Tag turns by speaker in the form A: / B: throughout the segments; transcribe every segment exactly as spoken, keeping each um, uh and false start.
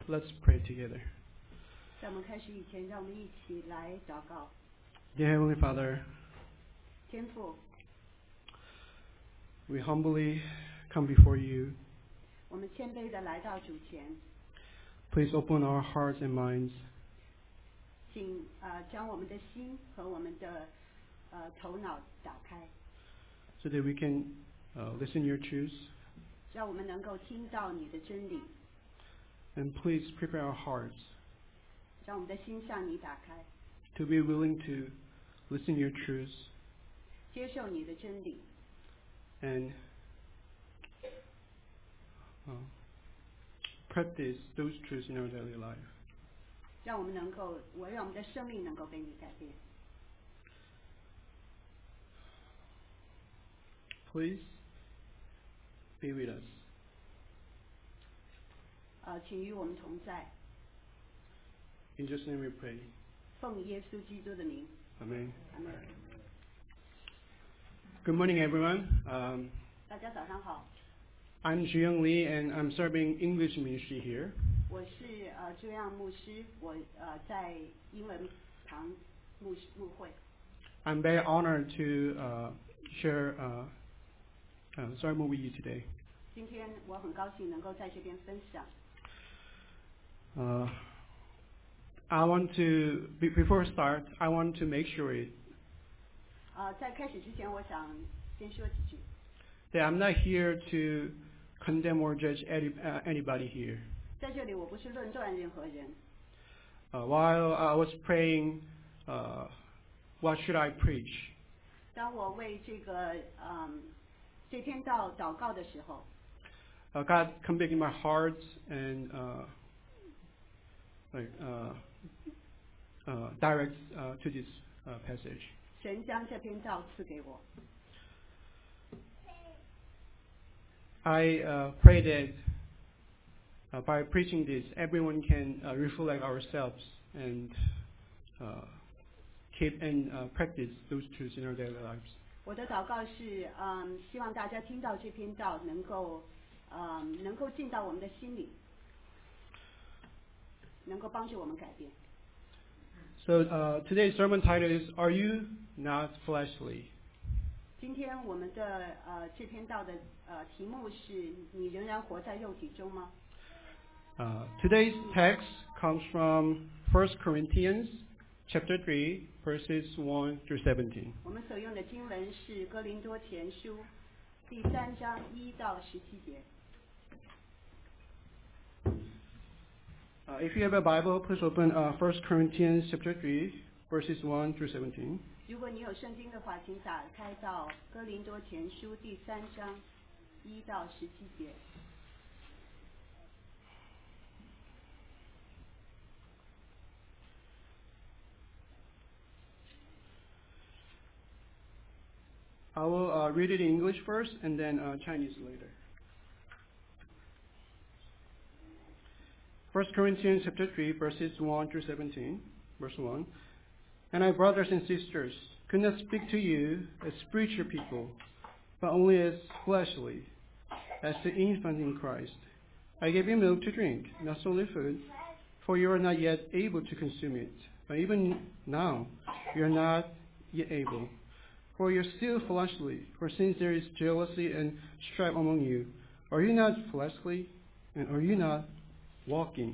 A: Let's pray together.
B: 在我们开始以前，让我们一起来祷告。
A: Dear Heavenly Father,
B: 天父，
A: we humbly come before you.
B: 我们谦卑的来到主前，
A: Please open our hearts and minds
B: 请呃将我们的心和我们的呃头脑打开，
A: so that we can uh, listen your truths.
B: 让我们能够听到你的真理，
A: And please prepare our hearts
B: 让我们的心向你打开，
A: to be willing to listen your truths
B: 接受你的真理，
A: and uh, practice those truths in our daily life.
B: 让我们能够，我让我们的生命能够被你改变。
A: Please be with us.
B: 呃，请与我们同在，
A: In Jesus' name we pray.
B: 奉耶稣基督的名，
A: Amen.
B: 阿门。
A: Good morning, everyone. Um,
B: 大家早上好，
A: I'm Zhiyong Li, and I'm serving English ministry here.
B: 我是呃朱样牧师，我呃在英文堂牧师牧会。
A: I'm very honored to uh, share uh, uh, sermon with you today.
B: 今天我很高兴能够在这边分享。
A: Uh, I want to, be, before I start, I want to make sure it,
B: 呃，在开始之前，我想先说几句。
A: that I'm not here to condemn or judge any, uh, anybody here.
B: 在这里，我不是论断任何人。
A: Uh, while I was praying, uh, what should I preach?
B: 当我为这个嗯这篇道祷告的时候，
A: Uh, God convicted my heart and uh, like uh, uh, direct uh, to this uh, passage.
B: 神将这篇道赐给我。
A: I uh, pray that uh, by preaching this, everyone can uh, reflect ourselves and uh, keep and uh, practice those truths in our daily lives.
B: 我的祷告是，嗯，希望大家听到这篇道，能够，嗯，能够进到我们的心里，能够帮助我们改变。
A: So uh, today's sermon title is, Are You Not Fleshly?
B: 今天我们的呃这篇道的呃题目是你仍然活在肉体中吗？
A: Uh, today's text comes from First Corinthians chapter three, verses one through seventeen.
B: 我们所用的经文是哥林多前书第三章一到十七节。
A: Uh, if you have a Bible, please open uh, First Corinthians chapter three, verses one through seventeen.
B: 如果你有圣经的话，请打开到哥林多前书第三章一到十七节。
A: I will uh, read it in English first and then uh, Chinese later. First Corinthians chapter three, verses one through seventeen. Verse one. And I, brothers and sisters, could not speak to you as spiritual people, but only as fleshly, as the infant in Christ. I gave you milk to drink, not solid food, for you are not yet able to consume it. But even now, you are not yet able. For you are still fleshly, for since there is jealousy and strife among you, are you not fleshly, and are you not walking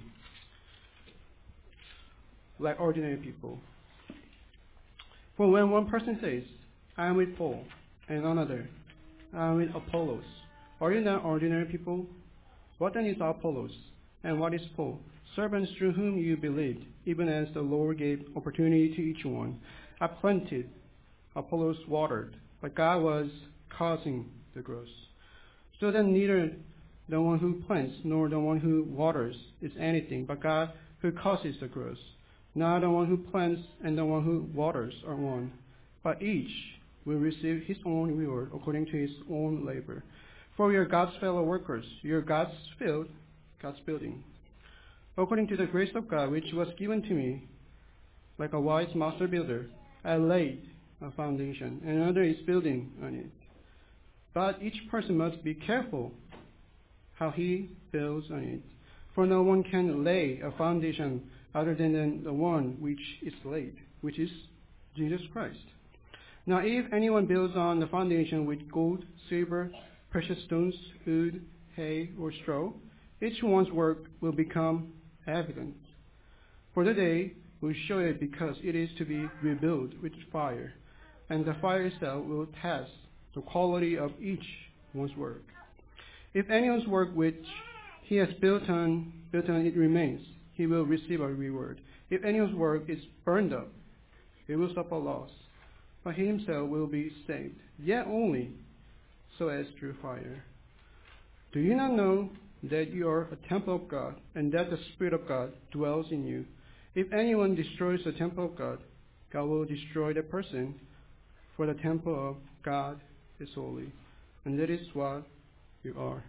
A: like ordinary people? For when one person says, I am with Paul, and another, I am with Apollos, are you not ordinary people? What then is Apollos, and what is Paul? Servants through whom you believed, even as the Lord gave opportunity to each one. I planted, Apollos watered, but God was causing the growth. So then neither the one who plants nor the one who waters is anything, but God who causes the growth. Not the one who plants and the one who waters are one, but each will receive his own reward according to his own labor. For we are God's fellow workers. You are God's field, God's building. According to the grace of God which was given to me, like a wise master builder, I laid a foundation, and another is building on it. But each person must be careful how he builds on it. For no one can lay a foundation other than the one which is laid, which is Jesus Christ. Now if anyone builds on the foundation with gold, silver, precious stones, wood, hay, or straw, each one's work will become evident. For the day will show it, because it is to be rebuilt with fire, and the fire itself will test the quality of each one's work. If anyone's work which he has built on, built on it remains, he will receive a reward. If anyone's work is burned up, he will suffer loss, but he himself will be saved, yet only so as through fire. Do you not know that you are a temple of God, and that the Spirit of God dwells in you? If anyone destroys the temple of God, God will destroy the person, for the temple of God is holy, and that is what you are.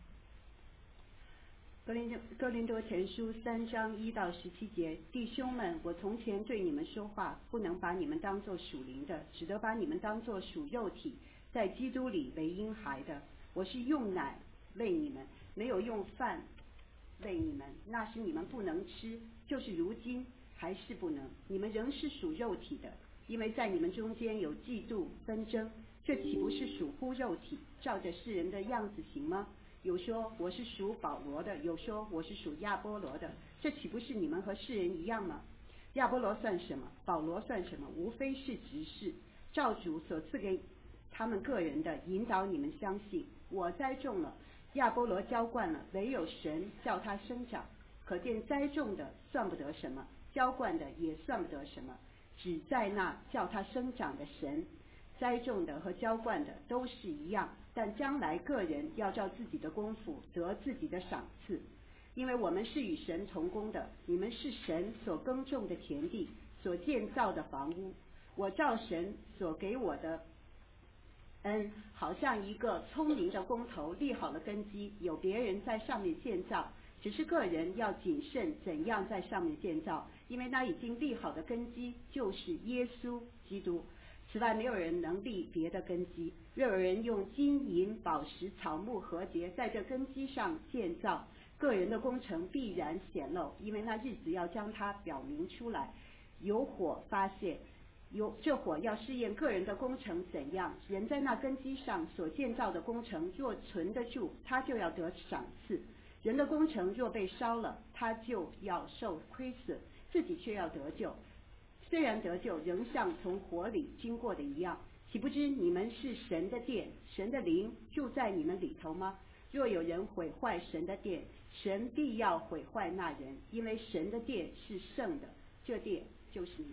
B: 哥林哥林多前书三章一到十七节，弟兄们，我从前对你们说话，不能把你们当作属灵的，只得把你们当作属肉体，在基督里为婴孩的。我是用奶喂你们，没有用饭喂你们，那时你们不能吃，就是如今还是不能。你们仍是属肉体的，因为在你们中间有嫉妒纷争，这岂不是属乎肉体，照着世人的样子行吗？有说我是属保罗的，有说我是属亚波罗的，这岂不是你们和世人一样吗？亚波罗算什么？保罗算什么？无非是执事，照主所赐给他们个人的，引导你们相信。我栽种了，亚波罗浇灌了，唯有神叫他生长。可见栽种的算不得什么，浇灌的也算不得什么，只在那叫他生长的神。栽种的和浇灌的都是一样，但将来个人要照自己的功夫得自己的赏赐。因为我们是与神同工的，你们是神所耕种的田地，所建造的房屋。我照神所给我的恩，好像一个聪明的工头立好了根基，有别人在上面建造，只是个人要谨慎怎样在上面建造，因为那已经立好的根基就是耶稣基督。此外没有人能立别的根基。若有人用金银宝石草木禾秸在这根基上建造，个人的工程必然显露，因为那日子要将它表明出来。有火发现，有这火要试验个人的工程怎样。人在那根基上所建造的工程若存得住，他就要得赏赐；人的工程若被烧了，他就要受亏损，自己却要得救。虽然得救，仍像从火里经过的一样。岂不知你们是神的殿，神的灵住在你们里头吗？若有人毁坏神的殿，神必要毁坏那人，因为神的殿是圣的，这殿就是你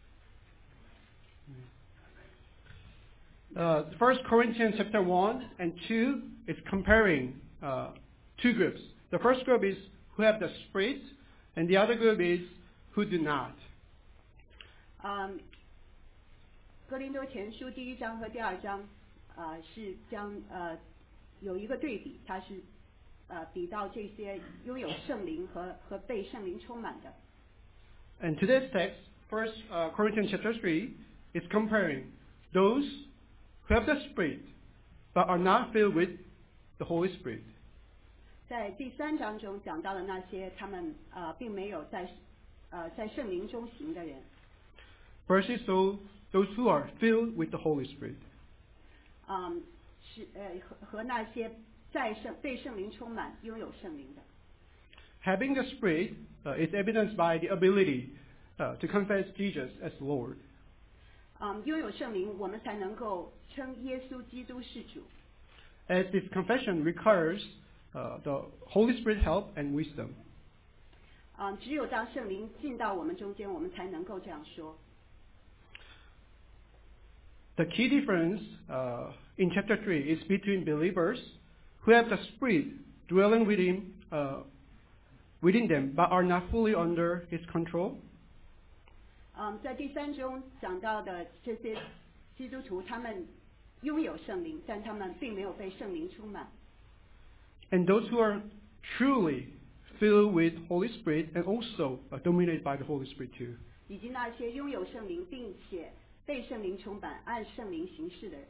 A: 们。Uh, First Corinthians chapter one and two is comparing uh, two groups. The first group is who have the Spirit, and the other group is who do not.
B: 嗯，哥林多前书第一章和第二章，呃，是将呃有一个对比，它是呃比到这些拥有圣灵和和被圣灵充满的。
A: And today's text, First uh, Corinthians chapter three, is comparing those who have the Spirit but are not filled with the Holy Spirit.
B: 在第三章中讲到的那些他们呃并没有在呃在圣灵中行的人。
A: First is those those who are filled with the Holy Spirit.
B: 嗯，是呃和和那些在圣被圣灵充满、拥有圣灵的。
A: Having the Spirit uh, is evidenced by the ability uh, to confess Jesus as Lord.
B: 嗯，拥有圣灵，我们才能够称耶稣基督是主。
A: As this confession requires uh, the Holy Spirit help and wisdom.
B: 嗯，只有当圣灵进到我们中间，我们才能够这样说。
A: The key difference uh, in chapter three is between believers who have the Spirit dwelling within, uh, within them but are not fully under His control.
B: 嗯，在第三中讲到的这些基督徒，他们拥有圣灵，但他们并没有被圣灵充满。
A: And those who are truly filled with Holy Spirit and also uh, dominated by the Holy Spirit too.
B: 以及那些拥有圣灵并且被圣灵充满、按圣灵行事的人。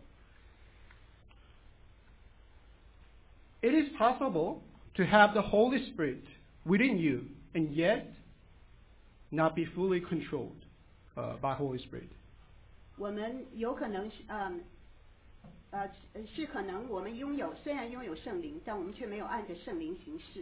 A: It is possible to have the Holy Spirit within you, and yet not be fully controlled uh, by Holy Spirit.
B: 我们有可能是嗯呃是可能我们拥有虽然拥有圣灵，但我们却没有按着圣灵行事。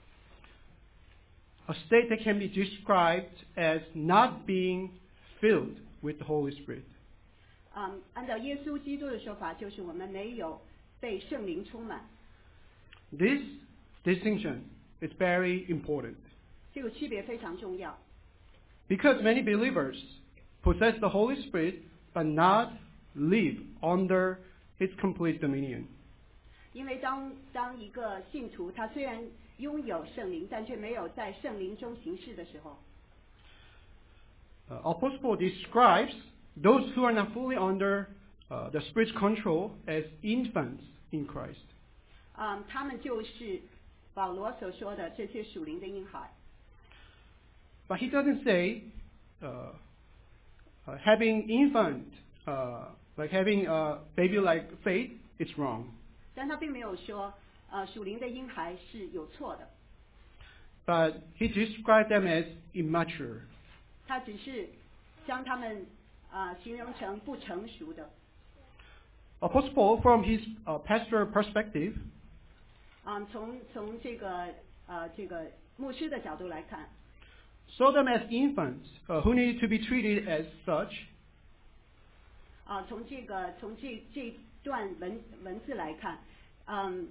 A: A state that can be described as not being filled with the Holy Spirit.
B: 嗯，按照耶稣基督的说法，就是我们没有被圣灵充满。
A: This distinction is very important.
B: 这个区别非常重要。
A: Because many believers possess the Holy Spirit but not live under His complete dominion.
B: 因为当当一个信徒他虽然拥有圣灵，但却没有在圣灵中行事的时候，
A: Uh, Apostle Paul describes those who are not fully under uh, the Spirit's control as infants in Christ.
B: 嗯，他们就是保罗所说的这些属灵的婴孩。
A: But he doesn't say uh, uh, having infant, uh, like having a baby-like faith, is wrong.
B: 但他并没有说，呃，属灵的婴孩是有错的。
A: But he described them as immature.
B: 他只是将他们啊、呃、形容成不成熟的。
A: Apostle Paul, from his uh, pastoral perspective,
B: 嗯，从从这个呃这个牧师的角度来看，
A: saw them as infants uh, who need to be treated as such.
B: 啊、从这个从这这段文文字来看，嗯，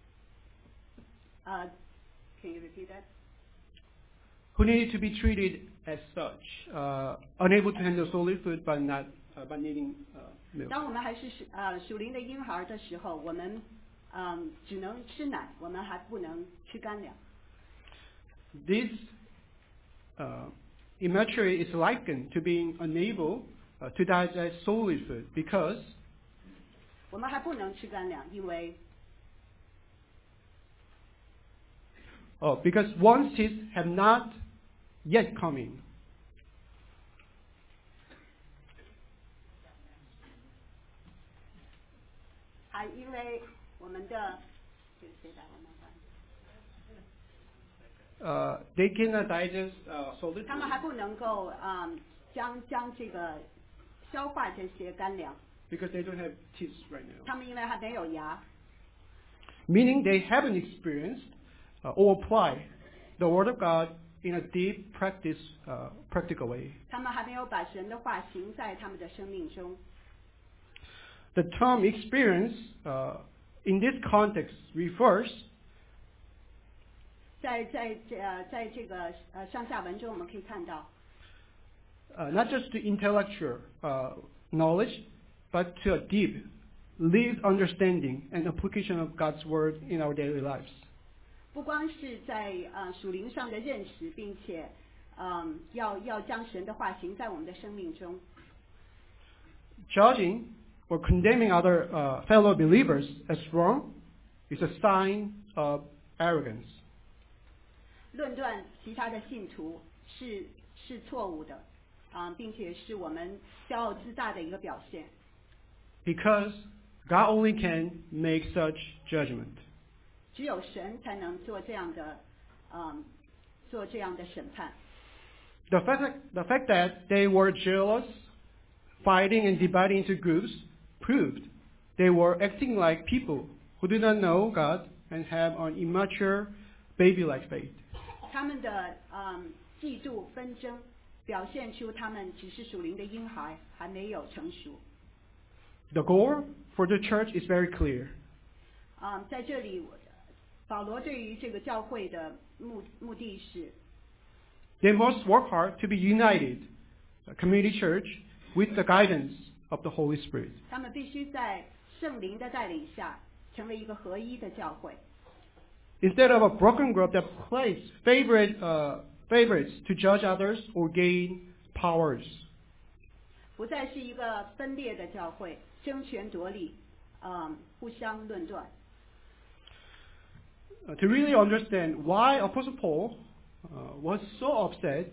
B: 呃 ，Can you repeat that?
A: Who needed to be treated as such, uh, unable to handle solid food but not uh, but needing uh, milk.
B: 当我们还是属呃属灵的婴孩的时候，我们嗯只能吃奶，我们还不能吃干粮。
A: This uh, immaturity is likened to being unable uh, to digest solid food because
B: 我们还不能吃干粮，因为
A: oh, because one's teeth have not yet come in.
B: 还因为我们的
A: Uh, they cannot digest uh, solid
B: 他们还
A: food
B: 不能够嗯将将这个消化这些干粮，
A: because they don't have teeth right now.
B: 他们因为还没有牙，
A: Meaning they haven't experienced uh, or applied the Word of God in a deep practice, uh, practical way.
B: 他们还没有把神的话行在他们的生命中。
A: The term experience uh, in this context refers
B: 在在这呃在这个呃上下文中，我们可以看到，
A: uh, not just to intellectual uh, knowledge, but to a deep, lived understanding and application of God's Word in our daily lives.
B: 不光是在呃属灵上的认识，并且嗯要要将神的话行在我们的生命中。
A: Judging or condemning other uh, fellow believers as wrong is a sign of arrogance.
B: 论断其他的信徒是是错误的，啊、并且是我们骄傲自大的一个表现。
A: Because God only can make such judgment.
B: 只有神才能做这样的，嗯，做这样的审判。
A: The fact, that, the fact that they were jealous, fighting and dividing into groups proved they were acting like people who do not know God and have an immature, baby-like faith.
B: 他们的嗯嫉妒纷争，表现出他们只是属灵的婴孩，还没有成熟。
A: The goal for the church is very clear.
B: 嗯，在这里，保罗对于这个教会的目目的是，
A: They must work hard to be united, a community church, with the guidance of the Holy Spirit.
B: 他们必须在圣灵的带领下，成为一个合一的教会。
A: Instead of a broken group that plays favorite, uh, favorites to judge others or gain powers.
B: 不再是一个分裂的教会，争权夺利，嗯，互相论断。
A: Uh, to really understand why Apostle Paul uh, was so upset,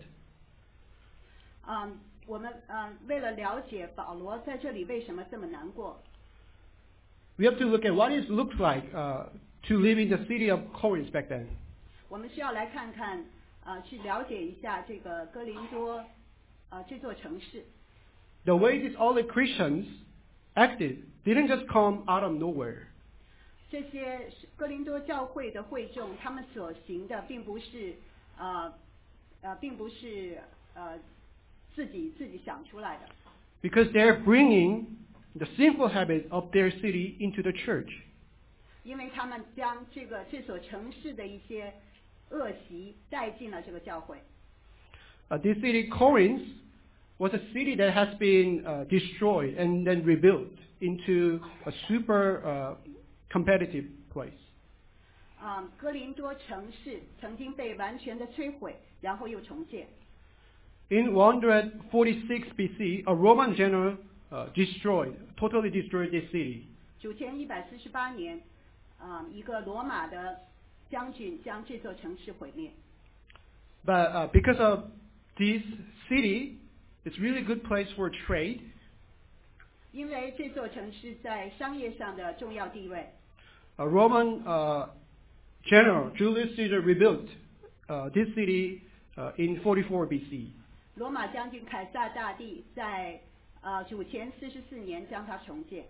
B: 嗯，我们嗯为了了解保罗在这里为什么这么难过，
A: we have to look at what it looks like uh, to live in the city of Corinth back then.
B: 我们需要来看看，呃，去了解一下这个哥林多，呃，这座城市。
A: The way these early Christians acted didn't just come out of nowhere.
B: 这些哥林多教会的会众，他们所行的并不是，呃，呃，并不是呃自己自己想出来的。
A: Because they're bringing the sinful habits of their city into the church.
B: 因为他们将这个这所城市的一些恶习带进了这个教会。
A: Uh, this city, Corinth, was a city that has been uh, destroyed and then rebuilt into a super uh, competitive place.
B: 啊、嗯，哥林多城市曾经被完全的摧毁，然后又重建。
A: In one forty-six B C, a Roman general uh, destroyed, totally destroyed this city.
B: 主前一百四十八年，啊、嗯，一个罗马的将军将这座城市毁灭。
A: But uh, because of this city, it's really good place for trade.
B: 因为这座城市在商业上的重要地位。
A: A Roman uh, general, Julius Caesar, rebuilt uh, this city uh, in forty-four B C.
B: 罗马将军凯撒大帝在呃主前四十四年将它重建。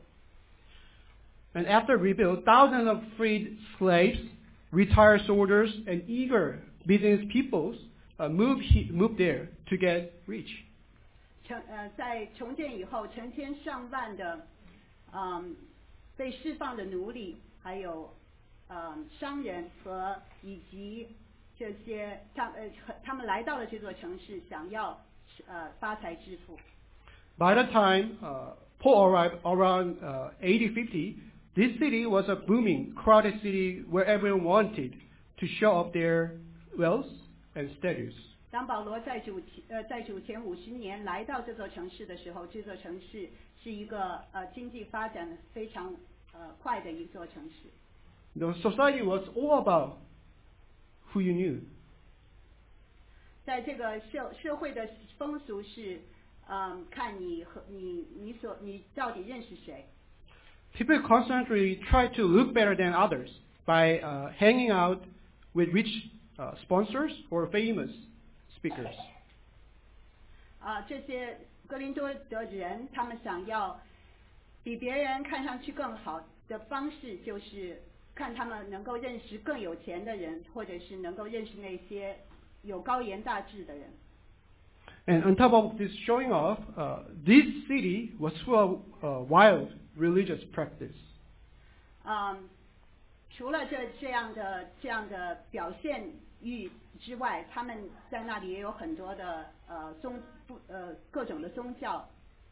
A: And after rebuild, thousands of freed slaves, retired soldiers, and eager business peoples uh, moved he, moved there to get rich.
B: 成呃在重建以后，成千上万的嗯被释放的奴隶，还有嗯商人和以及这些他呃他们来到了这座城市，想要呃发财致富。
A: By the time uh, Paul arrived around uh, A D fifty, this city was a booming, crowded city where everyone wanted to show off their wealth and status.
B: 当保罗在主呃在主前五十年来到这座城市的时候，这座城市是一个呃经济发展非常呃快的一座城市。
A: The society was all about who you knew.
B: 在这个社社会的风俗是，嗯，看你和你你所你到底认识谁。
A: People constantly try to look better than others by uh, hanging out with rich uh, sponsors or famous speakers.
B: 啊，这些哥林多的人，他们想要比别人看上去更好的方式，就是看他们能够认识更有钱的人，或者是能够认识那些有高言大志的人。
A: And on top of this showing off, uh, this city was full of uh, wild religious practice.
B: 嗯，除了这这样的这样的表现欲之外，他们在那里也有很多的呃宗不呃各种的宗教。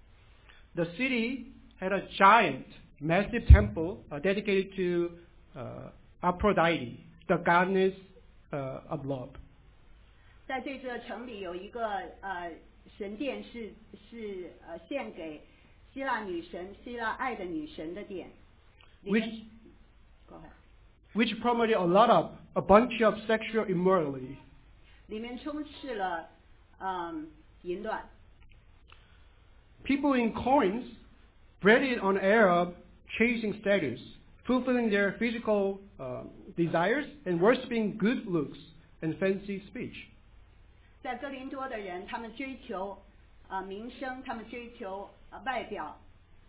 A: The city had a giant, massive temple uh, dedicated to uh, Aphrodite, the goddess uh, of love.
B: 在这座城里有一个呃神殿是是呃献给希腊女神希腊爱的女神的殿。
A: Which,
B: Go ahead.
A: which promoted a lot of, a bunch of sexual immorality.
B: 里面充斥了嗯淫乱。
A: People in Corinth bred it on air of chasing status, fulfilling their physical uh, desires and worshipping good looks and fancy speech.
B: 在哥林多的人，他们追求呃名声，他们追求呃外表。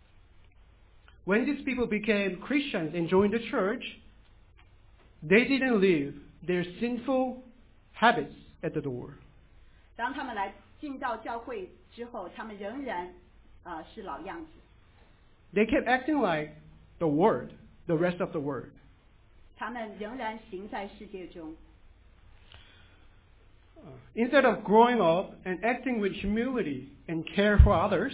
A: When these people became Christians and joined the church, they didn't leave their sinful habits at the door.
B: 当他们来进到教会之后，他们仍然呃是老样子。
A: They kept acting like the world, the rest of the world.
B: 他们仍然行在世界中。
A: Uh, instead of growing up and acting with humility and care for others,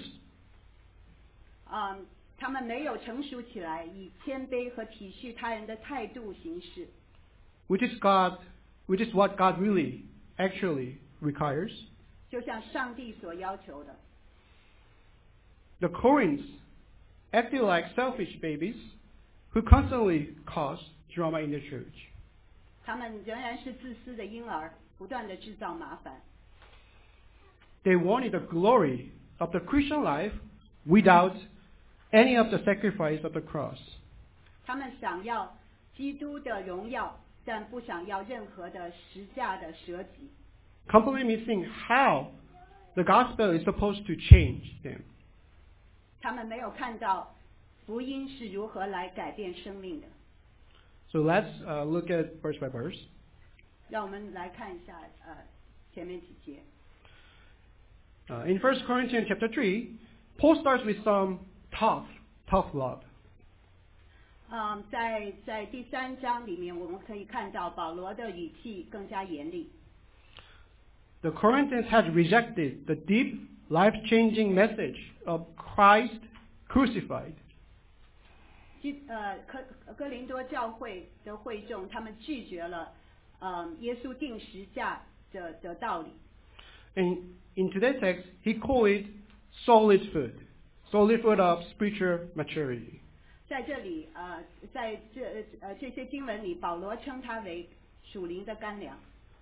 B: 嗯，他们没有成熟起来，以谦卑和体恤他人的态度行事。
A: which is God, which is what God really, actually requires.
B: 就像上帝所要求的。
A: The Corinthians acted like selfish babies who constantly cause drama in the church.
B: 他们仍然是自私的婴儿，不断的制造麻烦。
A: They wanted the glory of the Christian life without any of the sacrifice of the cross.
B: 他们想要基督的荣耀， 但不想要任何的实价的舍己。
A: completely missing how the gospel is supposed to change them.
B: 他们没有看到福音是如何来改变生命的。
A: So let's uh, look at verse by verse.
B: 让我们来看一下呃前面几节。
A: Uh, in First Corinthians chapter three, Paul starts with some tough, tough love.
B: 嗯，在在第三章里面，我们可以看到保罗的语气更加严厉。
A: The Corinthians had rejected the deep, life-changing message of Christ crucified.
B: 基呃科哥林多教会的会众，他们拒绝了呃耶稣定十架的的道理。
A: And in today's text, he called it solid food, solid food of spiritual maturity.
B: 在这里，呃，在这呃这些经文里，保罗称它为属灵的干粮。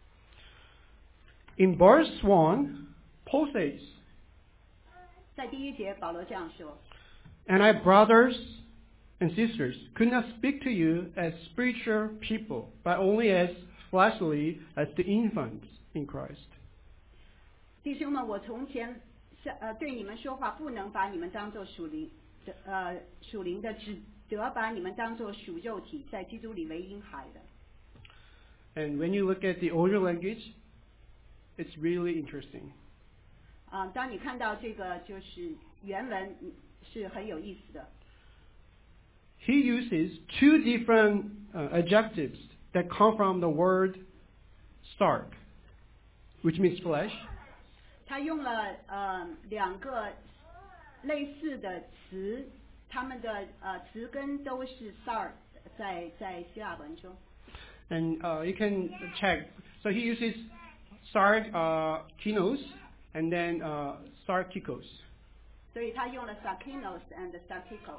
A: In verse one, Paul says,
B: 在第一节，保罗这样说
A: And I, brothers and sisters, could not speak to you as spiritual people, but only as fleshly as the infants in Christ.
B: 弟兄们，我从前呃对你们说话，不能把你们当作属灵的呃属灵的，只得把你们当作属肉体，在基督里为婴孩的。
A: And when you look at the older language, it's really interesting.
B: 啊、当你看到这个就是原文是很有意思的。
A: He uses two different uh, adjectives that come from the word stark, which means flesh.
B: 他用了呃两个类似的词，他们的呃词根都是 sar， 在在希腊文中。
A: And uh, you can check. So he uses sark, uh, kinos, and then uh, sarkikos.
B: 所以他用了 sarkinos and sarkikos。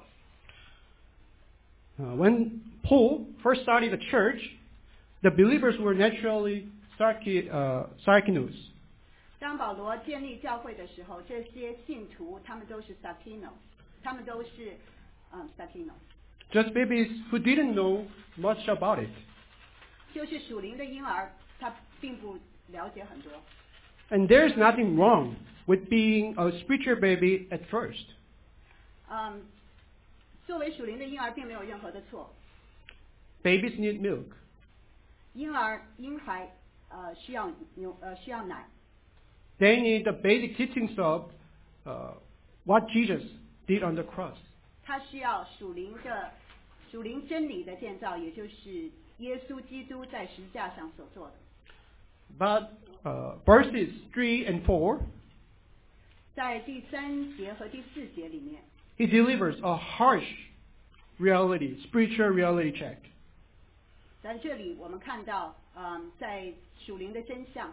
A: Uh, when Paul first started the church, the believers were naturally sarki, uh, sarkinos.
B: 当保罗建立教会的时候，这些信徒他们都是 sarkinos， 他们都是嗯 sarkinos，
A: Just babies who didn't know much about it.
B: 就是属灵的婴儿，他并不了解很多。
A: And there's nothing wrong with being a spiritual baby at first.
B: 嗯，作为属灵的婴儿，并没有任何的错。
A: Babies need milk.
B: 婴儿婴孩呃需要牛呃需要奶。
A: They need the basic teachings of uh, what Jesus did on the cross.
B: 他需要属灵的属灵真理的建造，也就是耶稣基督在十字架上所做的。
A: But uh, verses three and four,
B: 在第三节和第四节里面，
A: he delivers a harsh reality, spiritual reality check.
B: 在这里我们看到，嗯，在属灵的真相。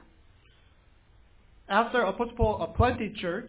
A: After Apostle Paul planted church,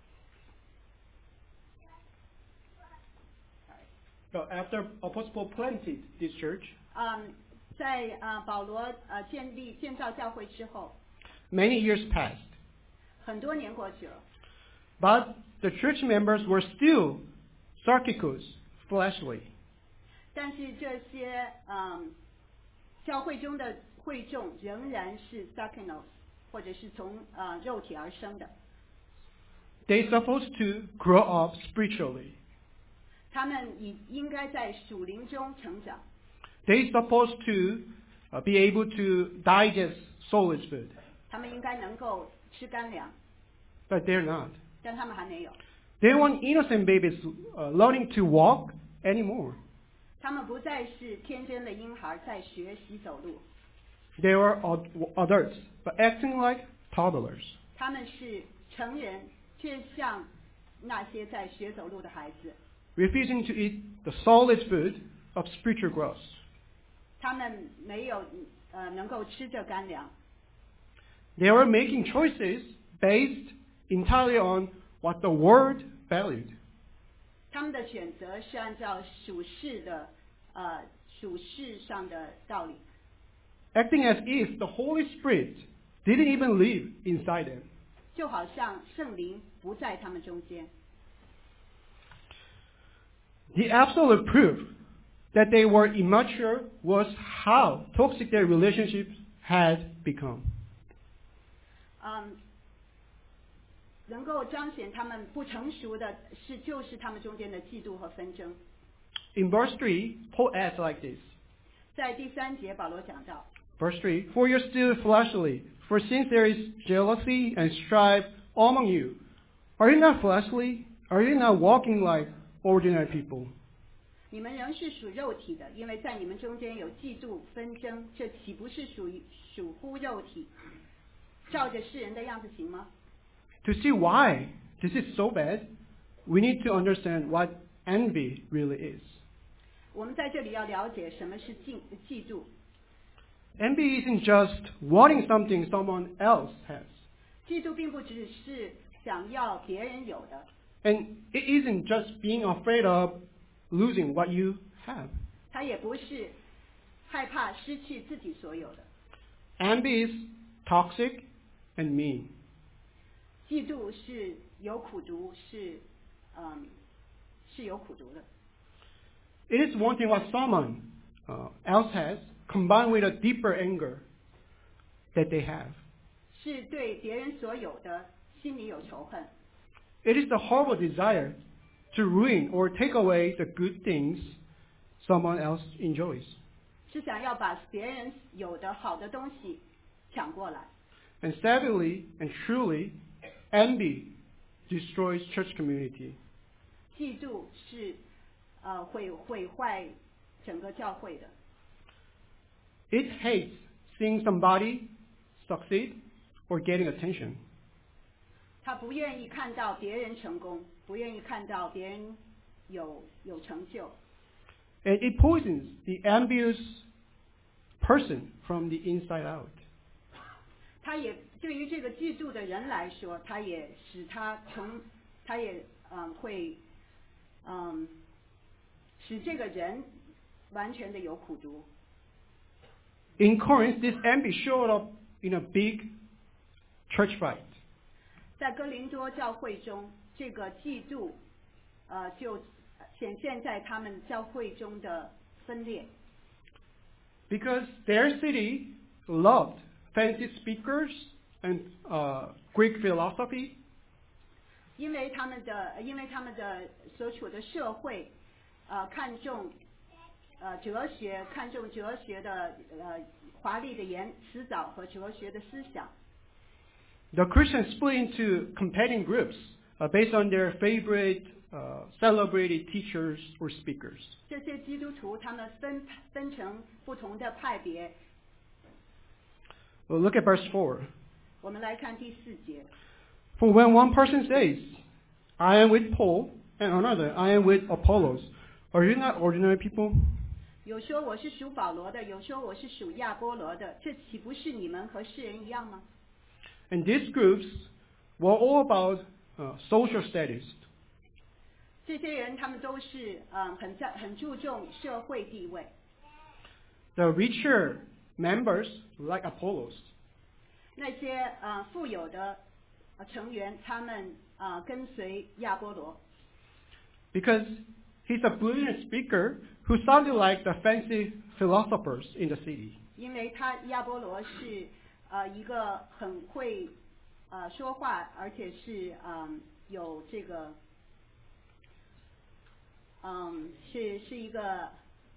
A: so after Apostle Paul planted this church,
B: 嗯，在呃保罗呃建立建造教会之后，
A: many years passed.
B: 很多年过去了，
A: But the church members were still sarkikos, fleshly.
B: 但是这些嗯教会中的会众仍然是 sarkinos， 或者是从呃肉体而生的。
A: They're supposed to grow up spiritually.
B: 他们已应该在属灵中成长。
A: They're supposed to uh, be able to digest solid food.
B: 他们应该能够吃干粮，
A: But they're not.
B: 但他们还没有。
A: They want innocent babies uh, learning to walk anymore.
B: 他们不再是天真的婴孩在学习走路，
A: They were ad- adults, but acting like toddlers.
B: 他们是成人，却像那些在学走路的孩子。
A: Refusing to eat the solid food of spiritual growth.
B: 他们没有呃能够吃这干粮，
A: They were making choices based entirely on what the world valued.
B: 他们的选择是按照属世的呃属世上的道理，
A: Acting as if the Holy Spirit didn't even live inside them.
B: 就好像圣灵不在他们中间。
A: The absolute proof that they were immature was how toxic their relationships had become.
B: 嗯，能够彰显他们不成熟的是，就是他们中间的嫉妒和纷争。
A: In verse three, Paul adds like this.
B: 在第三节，保罗讲到，
A: Verse three, For you're still fleshly, for since there is jealousy and strife among you, are you not fleshly? Are you not walking like ordinary people?
B: 你们仍是属肉体的，因为在你们中间有嫉妒纷争，这岂不是属于属乎肉体，照着世人的样子行吗？
A: To see why this is so bad, we need to understand what envy really is.
B: 我们在这里要了解什么是嫉嫉妒。
A: Envy isn't just wanting something someone else has.
B: 嫉妒并不只是想要别人有的，
A: And it isn't just being afraid of losing what you have.
B: 它也不是害怕失去自己所有的。
A: Envy is toxic and mean.
B: 嫉妒是有苦毒，是嗯是有苦毒的。
A: It is wanting what someone uh, else has, combined with a deeper anger that they have.
B: 是对别人所有的心里有仇恨，
A: It is the horrible desire to ruin or take away the good things someone else enjoys.
B: 是想要把别人有的好的东西抢过来。
A: And sadly and truly, envy destroys church community.
B: 嫉妒是呃毁毁坏整个教会的。
A: It hates seeing somebody succeed or getting attention.
B: 他不愿意看到别人成功，不愿意看到别人有有成就。
A: And it poisons the envious person from the inside out.
B: 他也对于这个嫉妒的人来说，他也使他从，他也嗯会嗯使这个人完全的有苦毒。
A: In Corinth, this envy showed up in a big church fight.
B: 在哥林多教会中，这个嫉妒呃就显现在他们教会中的分裂。
A: Because their city loved fancy speakers and uh, Greek philosophy,
B: 因为他们的，因为他们的所处的社会，呃，看重，呃，哲学，看重哲学的，呃，华丽的言辞藻和哲学的思想。
A: the Christians split into competing groups uh, based on their favorite uh, celebrated teachers or speakers.
B: 这些基督徒他们分分成不同的派别。
A: Well, look at verse four.
B: 我们来看第四节。
A: For when one person says, I am with Paul, and another, I am with Apollos, are you not ordinary people?
B: 有说我是属保罗的，有说我是属亚波罗的，这岂不是你们和世人一样吗？
A: And these groups were all about uh, social status.
B: 这些人他们都是嗯很在很注重社会地位。
A: The richer members, like Apollos,
B: 那些呃富有的呃成员，他们呃跟随亚波罗，
A: because he's a brilliant speaker who sounded like the fancy philosophers in the city.
B: 因为他亚波罗是呃一个很会呃说话，而且是嗯有这个嗯是是一个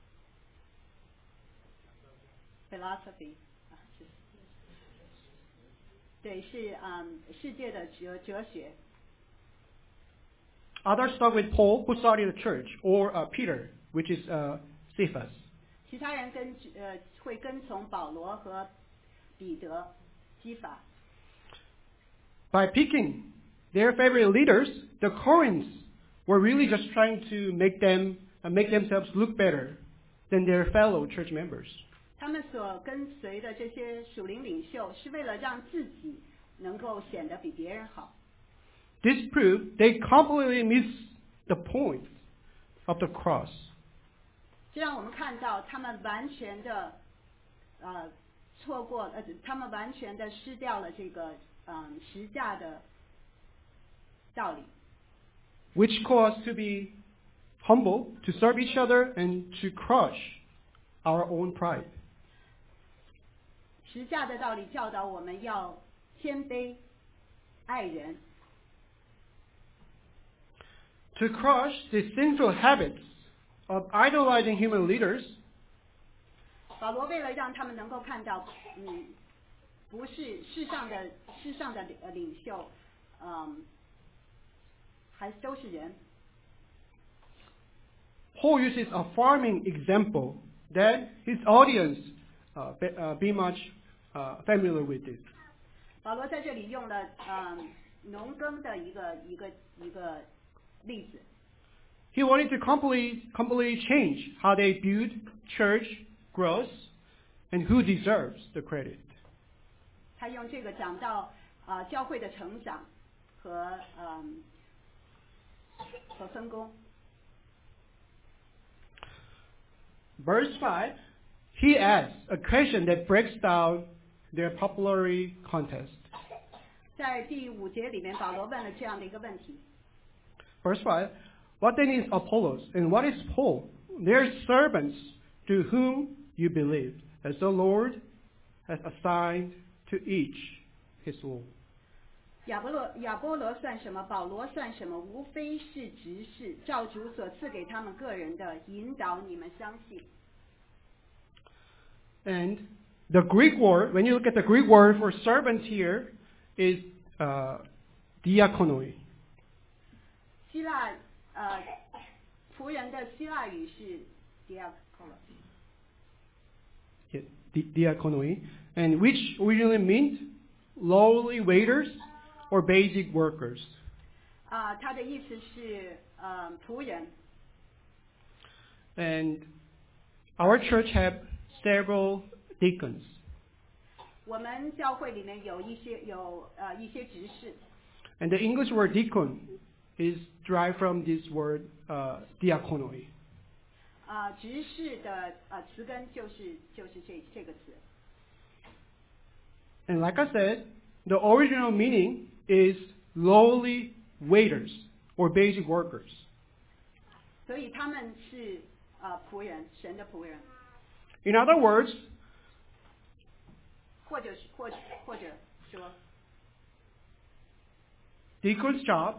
B: philosophy 啊是，对是嗯世界的哲哲学。
A: Others stuck with Paul, who started the church, or uh, Peter, which is uh, Cephas.
B: 其他人跟呃会跟从保罗和彼得、基法。
A: By picking their favorite leaders, the Corinthians were really just trying to make them uh, make themselves look better than their fellow church members.
B: 他们所跟随的这些属灵领袖，是为了让自己能够显得比别人好。
A: This proved they completely missed the point of the cross.
B: 这让我们看到他们完全的呃错过，呃他们完全的失掉了这个嗯十架的道理，
A: which caused to be humble, to serve each other, and to crush our own pride.
B: 十架的道理教导我们要谦卑、爱人。
A: To crush the sinful habits of idolizing human leaders,
B: 保罗为了让他们能够看到，嗯，不是世上的世上的呃领袖，嗯，还都是人。
A: Paul uses a farming example that his audience uh, be, uh, be much uh, familiar with this.
B: 保罗在这里用了嗯农耕的一个一个一个例子。
A: He wanted to completely, completely change how they build church growth and who deserves the credit.
B: 他用这个讲到呃教会的成长和嗯和分工。
A: Verse five, he asks a question that breaks down their popularity contest.
B: 在第五节里面，保罗问了这样的一个问题。
A: Verse five, what then is Apollos and what is Paul? They are servants to whom you believe, as the Lord has assigned to each his role.
B: 亚波罗亚波罗算什么？保罗算什么？无非是执事，照主所赐给他们个人的引导，你们相信。
A: And the Greek word, when you look at the Greek word for servant here, is uh, diakonoi.
B: 希腊呃仆人的希腊语是 diakonos.
A: Yeah, di- diakonoi, and which originally meant lowly waiters or basic workers.
B: 啊、它的意思是呃仆人。
A: And our church have several deacons.
B: 我们教会里面有一些有呃一些执事。
A: And the English word deacon is derived from this word uh, diakonoi.
B: 啊、执事的呃词根就是就是这这个词。
A: And like I said, the original meaning is lowly waiters or basic workers.
B: 所以他们是呃仆人，神的仆人，
A: In other words,
B: 或者是或者或者说，
A: deacon's job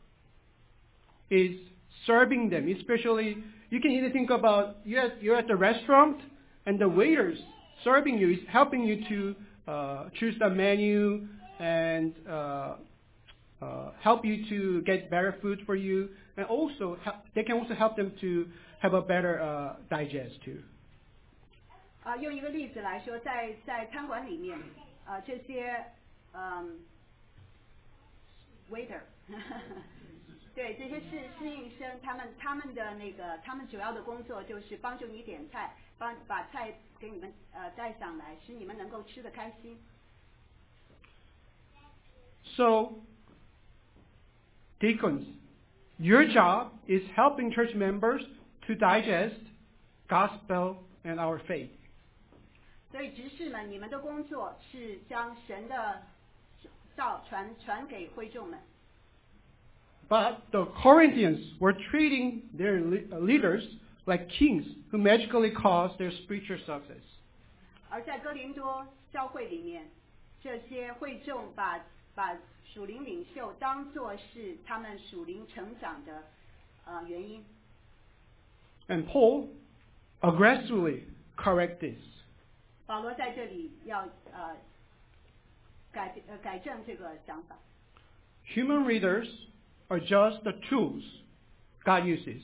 A: is serving them. Especially, you can either think about you're at, you're at the restaurant and the waiters serving you is helping you to uh, choose the menu and uh, uh, help you to get better food for you. And also, help, they can also help them to have a better uh, digest too.
B: 啊、用一个例子来说，在在餐馆里面，啊、这些嗯 waiter， 对这些侍侍应生，他们他们的那个他们主要的工作就是帮助你点菜，帮把菜给你们呃带上来，使你们能够吃得开心。
A: So, deacons, your job is helping church members to digest gospel and our faith.
B: 所以执事们，你们的工作是将神的道传传给会众们。
A: But the Corinthians were treating their le- leaders like kings who magically caused their spiritual success.
B: 而在哥林多教会里面，这些会众把把属灵领袖当作是他们属灵成长的呃原因。
A: And Paul aggressively correct this.
B: 保罗在这里要呃改呃改正这个想法。
A: Human leaders are just the tools God uses.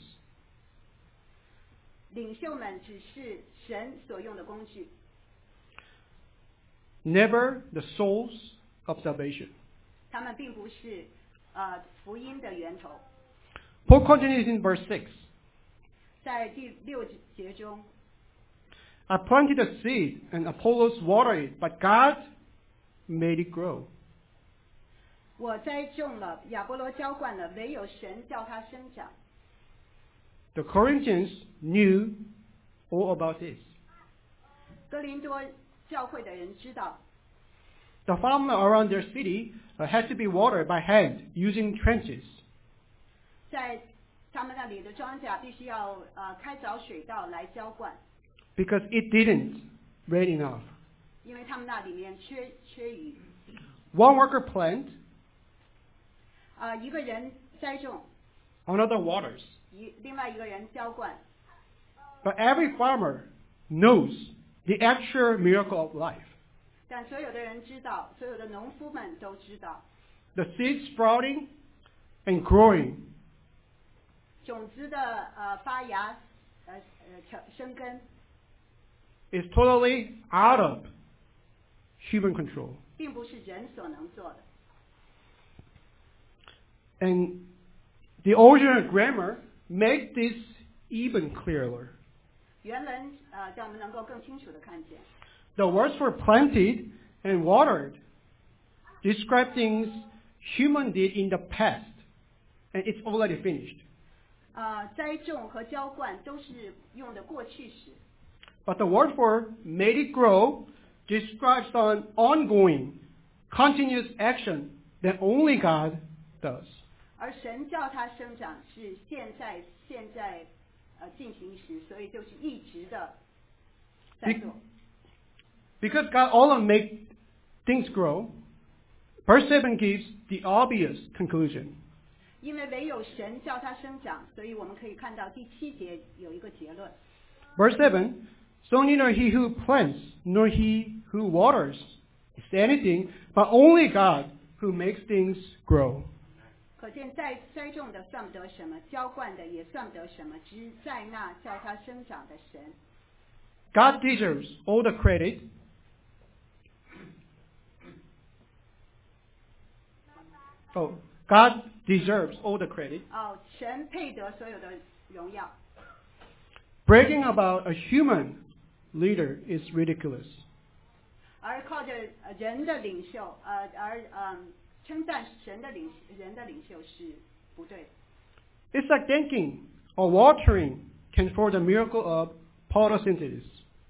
B: 领袖们只是神所用的工具，
A: Never the source of salvation.
B: 他们并不是呃福音的源头。
A: Paul continues in verse six.
B: 在第六节中，
A: I planted the seed and Apollos watered it, but God made it grow.
B: 我栽种了，亚波罗浇灌了，唯有神叫它生长。
A: The Corinthians knew all about this.
B: 哥林多教会的人知道，
A: The farmland around their city uh, had to be watered by hand using trenches.
B: 在他他们那里的庄稼必须要呃开凿水道来浇灌，
A: because it didn't rain enough.
B: 因为他们那里面缺缺雨。
A: One worker plant,
B: 啊、一个人栽种，
A: another waters.
B: 一另外一个人浇灌。
A: But every farmer knows the actual miracle of life.
B: 但所有的人知道，所有的农夫们都知道，
A: The seed sprouting and growing
B: 种子的呃发芽，呃呃成生根，
A: is totally out of human control.
B: 并不是人所能做的。
A: And the original grammar makes this even clearer.
B: 原文呃让我们能够更清楚的看见，
A: The words for planted and watered describe things human did in the past, and it's already finished.
B: 呃栽种和浇灌都是用的过去时，
A: But the word for made it grow describes an ongoing, continuous action that only God does.
B: 而神叫它生长是现在现在呃进行时，所以就是一直的在做。
A: Because God alone makes things grow, verse seven gives the obvious conclusion.
B: 因为唯有神叫它生长，所以我们可以看到第七节有一个结论。
A: Verse seven, so neither he who plants nor he who waters is anything, but only God who makes things grow.
B: 可见栽栽种的算不得什么，浇灌的也算不得什么，只在那叫它生长的神。
A: God deserves all the credit. Oh, God deserves all the credit.
B: 哦，神配得所有的荣耀。
A: Bragging about a human leader is ridiculous.
B: 而靠着呃人的领袖，呃，而嗯称赞神的领人的领袖是不对的。
A: It's like thinking or watering can for the miracle of photosynthesis.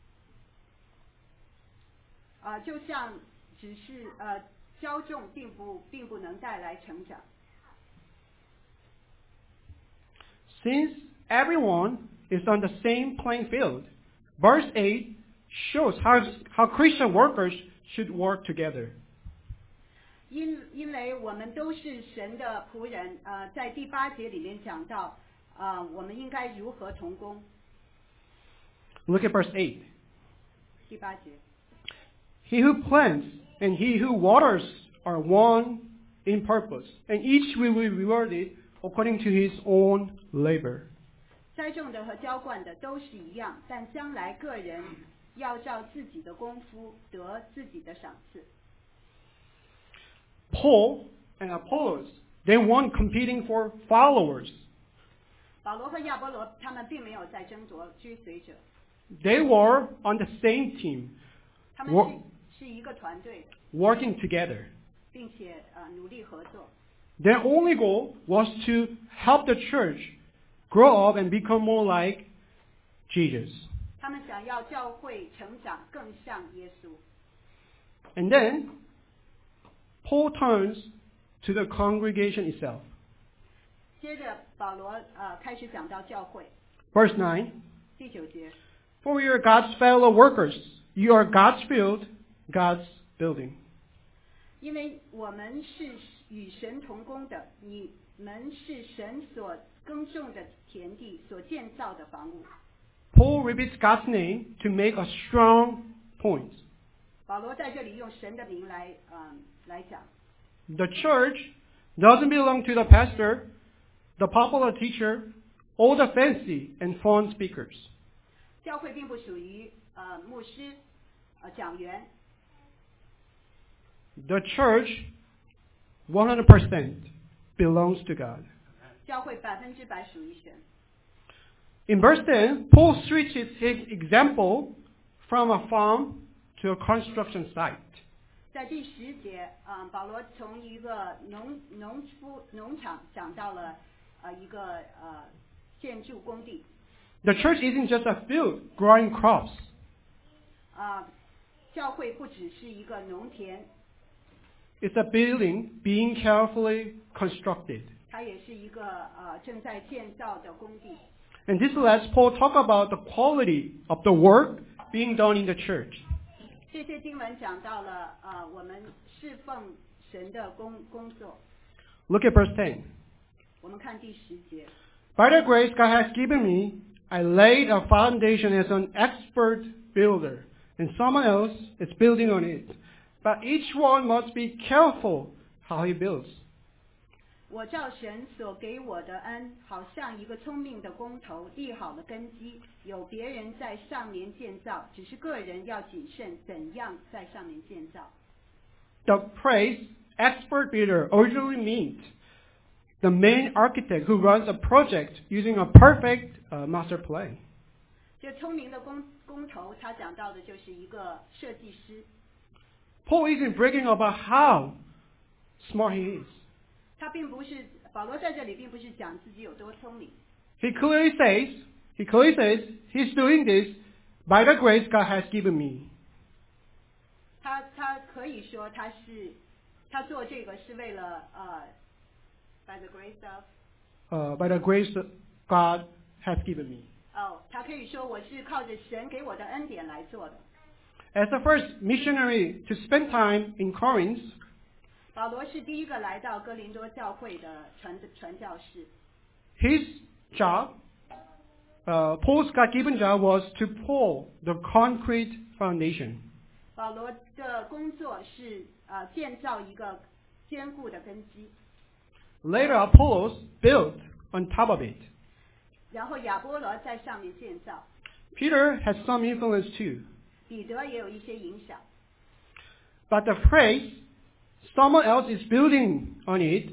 B: 啊、就像只是呃浇种，并不并不能带来成长。
A: Since everyone is on the same playing field, verse eight shows how, how Christian workers should work together.
B: 因因为我们都是神的仆人，呃，在第八节里面讲到，啊、我们应该如何同工。
A: Look at verse eight.
B: 第八节，
A: He who plants and he who waters are one in purpose, and each will be rewarded according to his own labor.
B: 栽种的和浇灌的都是一样，但将来个人要照自己的功夫得自己的赏赐。
A: Paul and Apollos, they weren't competing for followers.
B: 保罗和亚波罗他们并没有在争夺追随者，
A: They were on the same team,
B: 他们
A: 我
B: 是是一个团队的，
A: working together.
B: 并且呃努力合作。
A: Their only goal was to help the church grow up and become more like Jesus.
B: 他们想要教会成长更像耶稣。
A: And then, Paul turns to the congregation itself.
B: 接着保罗呃开始讲到教会，
A: Verse nine,
B: 第九节，
A: for we are God's fellow workers. You are God's field, God's building.
B: 因为我们是与神同工的，你们是神所耕种的田地，所建造的房屋。
A: Paul repeats God's name to make a strong point.
B: 保罗在这里用神的名来嗯、呃、来讲，
A: The church doesn't belong to the pastor, the popular teacher, or the fancy and fun speakers.
B: 教会并不属于呃牧师、呃讲员，
A: The church, one hundred percent, belongs to God.
B: 教会百分之百属于神。
A: In verse ten, Paul switches his example from a farm to a construction site.
B: 在第十节，嗯、保罗从一个农农夫农场讲到了呃一个呃建筑工地。
A: The church isn't just a field growing crops.
B: 啊、教会不只是一个农田，
A: It's a building being carefully constructed.
B: 它它也是一个呃正在建造的工地。
A: And this lets Paul talk about the quality of the work being done in the church.
B: 这些经文讲到了呃我们侍奉神的工工作。
A: Look at verse ten.
B: 我们看第十节。
A: By the grace God has given me, I laid a foundation as an expert builder, and someone else is building on it. But each one must be careful how he builds.
B: 我照神所给我的恩，好像一个聪明的工头立好了根基，有别人在上面建造，只是个人要谨慎怎样在上面建造。
A: The phrase expert builder originally means the main architect who runs a project using a perfect uh, master plan.
B: 这聪明的工工头，他讲到的就是一个设计师。
A: Paul isn't bragging about how smart he is.
B: 他并不是保罗在这里并不是讲自己有多聪明。
A: He clearly says, he clearly says, he's doing this by the grace God has given me.
B: 他他可以说他是他做这个是为了呃 by the grace of
A: Uh, by the grace that God has given me.
B: 哦，他可以说我是靠着神给我的恩典来做的。
A: As the first missionary to spend time in Corinth,
B: 保罗是第一个来到哥林多教会的传传教士。
A: his job, uh, Paul's God-given job was to pour the concrete foundation.
B: 保罗的工作是呃建造一个坚固的根基。
A: Later, Apollos built on top of it.
B: 然后亚波罗在上面建造。
A: Peter had some influence too.
B: 彼得也有一些影响。
A: But the phrase, someone else is building on it,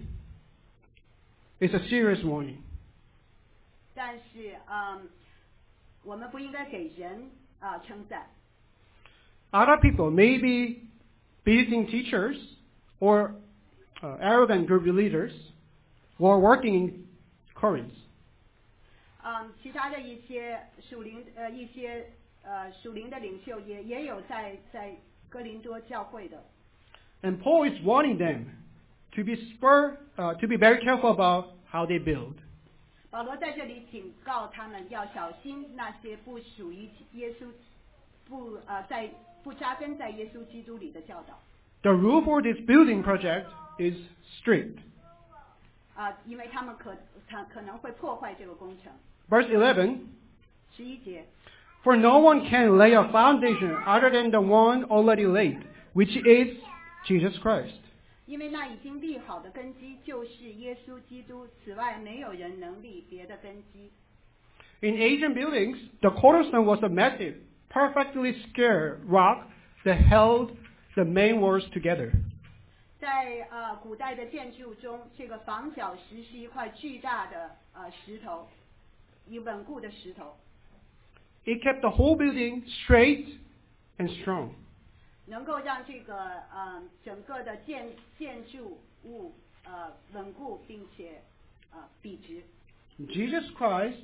A: is a serious warning.
B: 但是，嗯，我们不应该给人啊、呃、称赞。
A: Other people, maybe visiting teachers or uh, arrogant group leaders, were working in Corinth.
B: 嗯，其他的一些属灵呃一些呃属灵的领袖也也有在在哥林多教会的。
A: And Paul is warning them to be spur, uh, to be very careful about how they build.
B: 保罗在这里警告他们要小心那些不属于耶稣、不呃在不扎根在耶稣基督里的教导。
A: The rule for this building project is strict.
B: 啊、呃，因为他们可可可能会破坏这个工程。
A: Verse eleven.
B: 十一节。
A: For no one can lay a foundation other than the one already laid, which is Jesus Christ.
B: 因为那已经立好的根基就是耶稣基督，此外没有人能立别的根基。
A: In Asian buildings, the cornerstone was a massive, perfectly square rock that held the main walls together.
B: 在呃古代的建筑中，这个房角石是一块巨大的呃石头，一稳固的石头。
A: It kept the whole building straight and strong.
B: 能够让这个呃整个的建建筑物呃稳固并且呃笔直。
A: Jesus Christ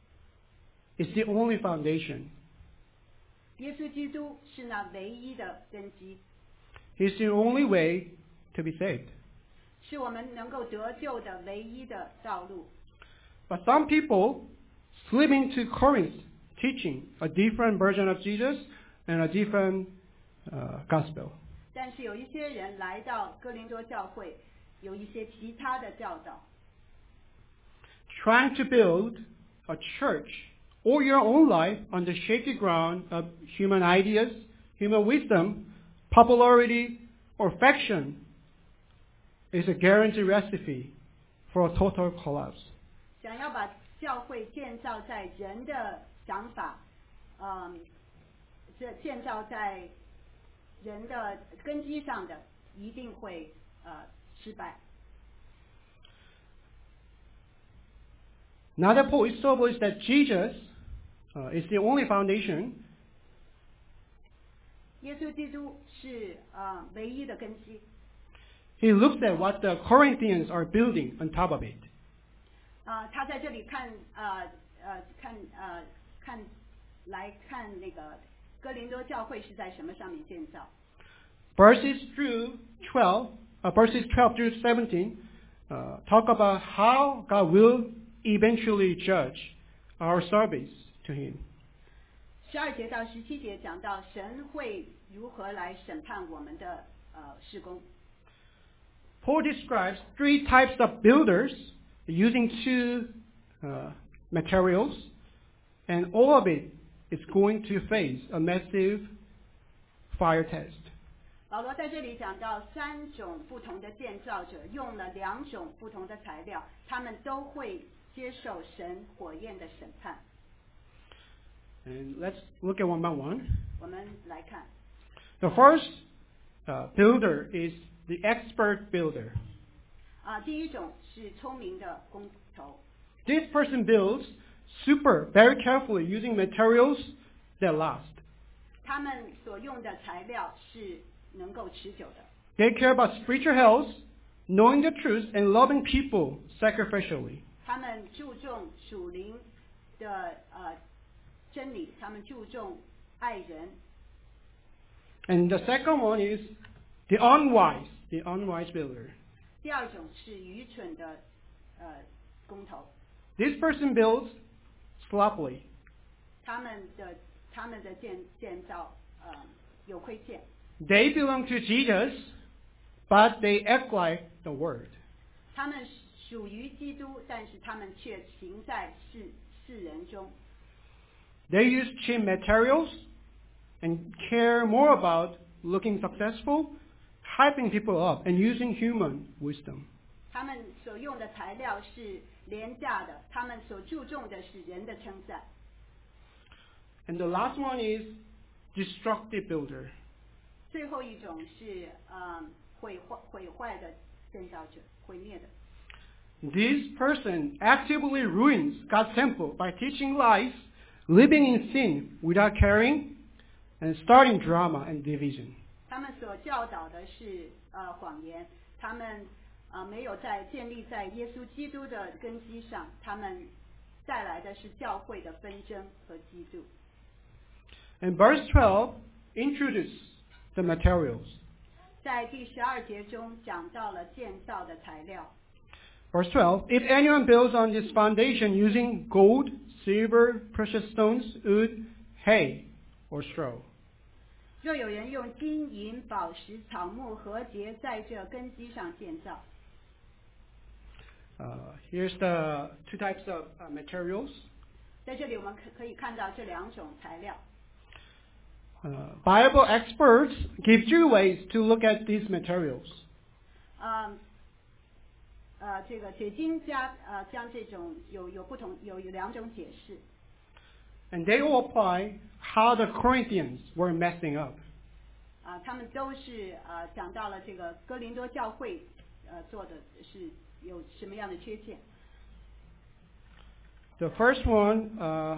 A: is the only foundation.
B: 耶稣基督是那唯一的根基。
A: He's the only way to be saved.
B: 是我们能够得救的唯一的道路。
A: But some people slip into Corinth teaching a different version of Jesus and a different uh, gospel.
B: 但是有一些人来到哥林多教会，有一些其他的教导。
A: Trying to build a church or your own life on the shaky ground of human ideas, human wisdom, popularity, or faction is a guaranteed recipe for a total collapse.
B: 想要把教会建造在人的想法，嗯，这建造在人的根基上的，一定会呃失败。
A: Now that Paul established that Jesus uh, is the only foundation,
B: 耶稣基督是呃唯一的根基。
A: he looks at what the Corinthians are building on top of it.
B: 啊、呃，他在这里看呃呃看呃看来看那个哥林多教会是在什么上面建造。
A: Verses through twelve, uh, verses twelve through seventeen uh, talk about how God will eventually judge our service to Him.
B: 十二节到十七节讲到神会如何来审判我们的呃事工。
A: Paul describes three types of builders using two uh, materials, and all of it is going to face a massive fire test.
B: 保罗在这里讲到三种不同的建造者用了两种不同的材料，他们都会接受神火焰的审判。
A: And let's look at one by one.
B: 我们来看，
A: The first uh, builder is the expert builder.
B: 啊、第一种是聪明的工头，
A: This person builds super, very carefully using materials that last.
B: 他们所用的材料是能够持久的。
A: They care about spiritual health, knowing the truth, and loving people sacrificially.
B: 他们注重属灵的呃真理，他们注重爱人。
A: And the second one is the unwise, the unwise builder.
B: 第二种是愚蠢的呃工头，
A: This person builds sloppily.
B: 他们的他们的建建造呃有亏欠，
A: They belong to Jesus, but they act like the Word.
B: 他们属于基督，但是他们却行在世世人中。
A: They use cheap materials and care more about looking successful, hyping people up, and using human wisdom.
B: 他们所用的材料是廉价的，他们所注重的是人的称赞。
A: And the last one is destructive builder.
B: 最后一种是呃毁坏毁坏的建造者，毁灭的。
A: This person actively ruins God's temple by teaching lies, living in sin without caring, and starting drama and division.
B: 他们所教导的是呃谎言，他们呃没有在建立在耶稣基督的根基上，他们带来的是教会的纷争和嫉妒。
A: And verse twelve introduces the materials.
B: 在第十二节中讲到了建造的材料。
A: Verse twelve, if anyone builds on this foundation using gold, silver, precious stones, wood, hay, or straw.
B: 若有人用金银宝石草木禾秸在这根基上建造。
A: Uh, here's the two types of uh, materials.
B: 在这里我们可可以看到这两种材料。
A: Uh, Bible experts give two ways to look at these materials.
B: 呃呃，这个解经家呃将这种有有不同有有两种解释。
A: And they all apply how the Corinthians were messing up.
B: 啊、他们都是呃讲到了这个哥林多教会呃做的是有什么样的缺陷。
A: The first one, uh,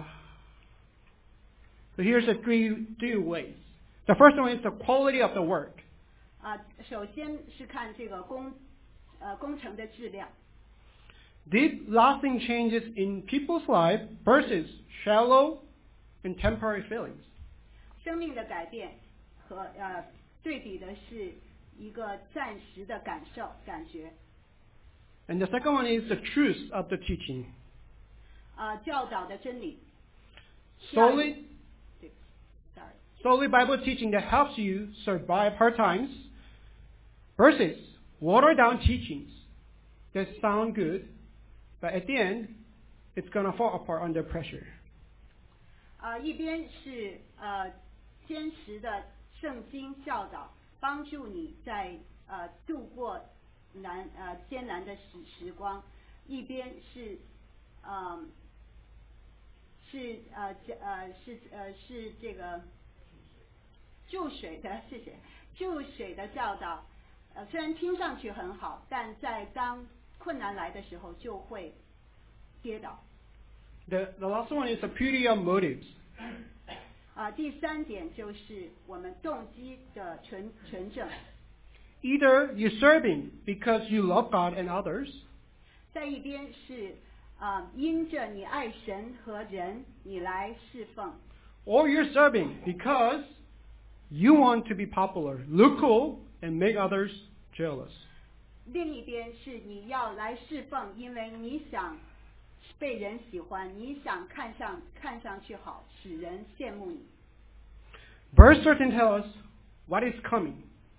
A: so here's the three, three ways. The first one is the quality of the work.
B: 啊、首先是看这个工呃工程的质量。
A: Deep, lasting changes in people's life versus shallow and temporary feelings.
B: 生命的改变和呃对比的是一个暂时的感受感觉。
A: And the second one is the truth of the teaching.
B: 啊、教导的真理。
A: Solid,
B: 对 ，sorry。
A: solid Bible teaching that helps you survive hard times versus watered down teachings that sound good, but at the end, it's going to fall apart under pressure.
B: 啊、一边是呃坚实的圣经教导，帮助你在呃度过难呃艰难的时时光；一边是呃是呃这呃是呃是这个注水的，谢谢注水的教导。呃，虽然听上去很好，但在当困难来的时候就会跌倒。
A: The, the last one is the purity of motives.
B: 啊，第三点就是我们动机的纯纯正。
A: Either you're serving because you love God and others,
B: 在一边是啊，因着你爱神和人，你来侍奉；
A: or you're serving because you want to be popular, look cool, and make others jealous.
B: 另一边是你要来侍奉，因为你想被人喜欢，你想看上看上去好，使人羡慕你。
A: Verse thirteen tells us what is coming.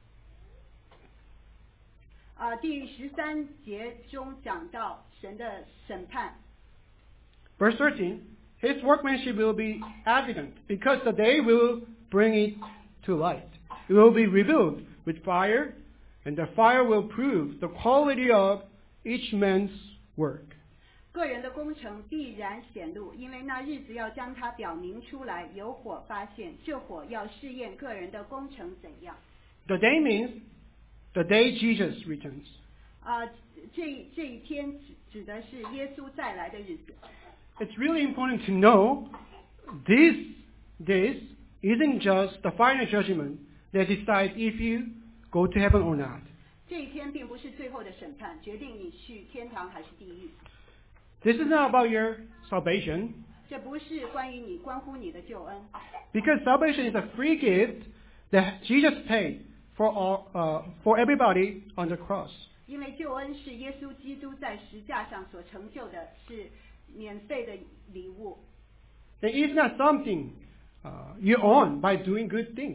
B: 啊、第十三节中讲到神的审判。
A: Verse thirteen, his workmanship will be evident, because the day will bring it to light. It will be revealed with fire, and the fire will prove the quality of each man's work.
B: 个人的工程必然显露，因为那日子要将它表明出来，有火发现，这火要试验个人的工程怎样。
A: The day means the day Jesus returns.
B: 啊、这这一天指指的是耶稣再来的日子。
A: It's really important to know this, this isn't just the final judgment that decides if you go to heaven or not.
B: 这一天并不是最后的审判，决定你去天堂还是地狱。
A: This is not about your salvation,
B: 这不是关于你关乎你的救恩，
A: because salvation is a free gift that Jesus paid for all, uh, for everybody on the cross.
B: 因为救恩是耶稣基督在十架上所成就的，是免费的礼物。
A: It is not something uh, you earn by doing good things.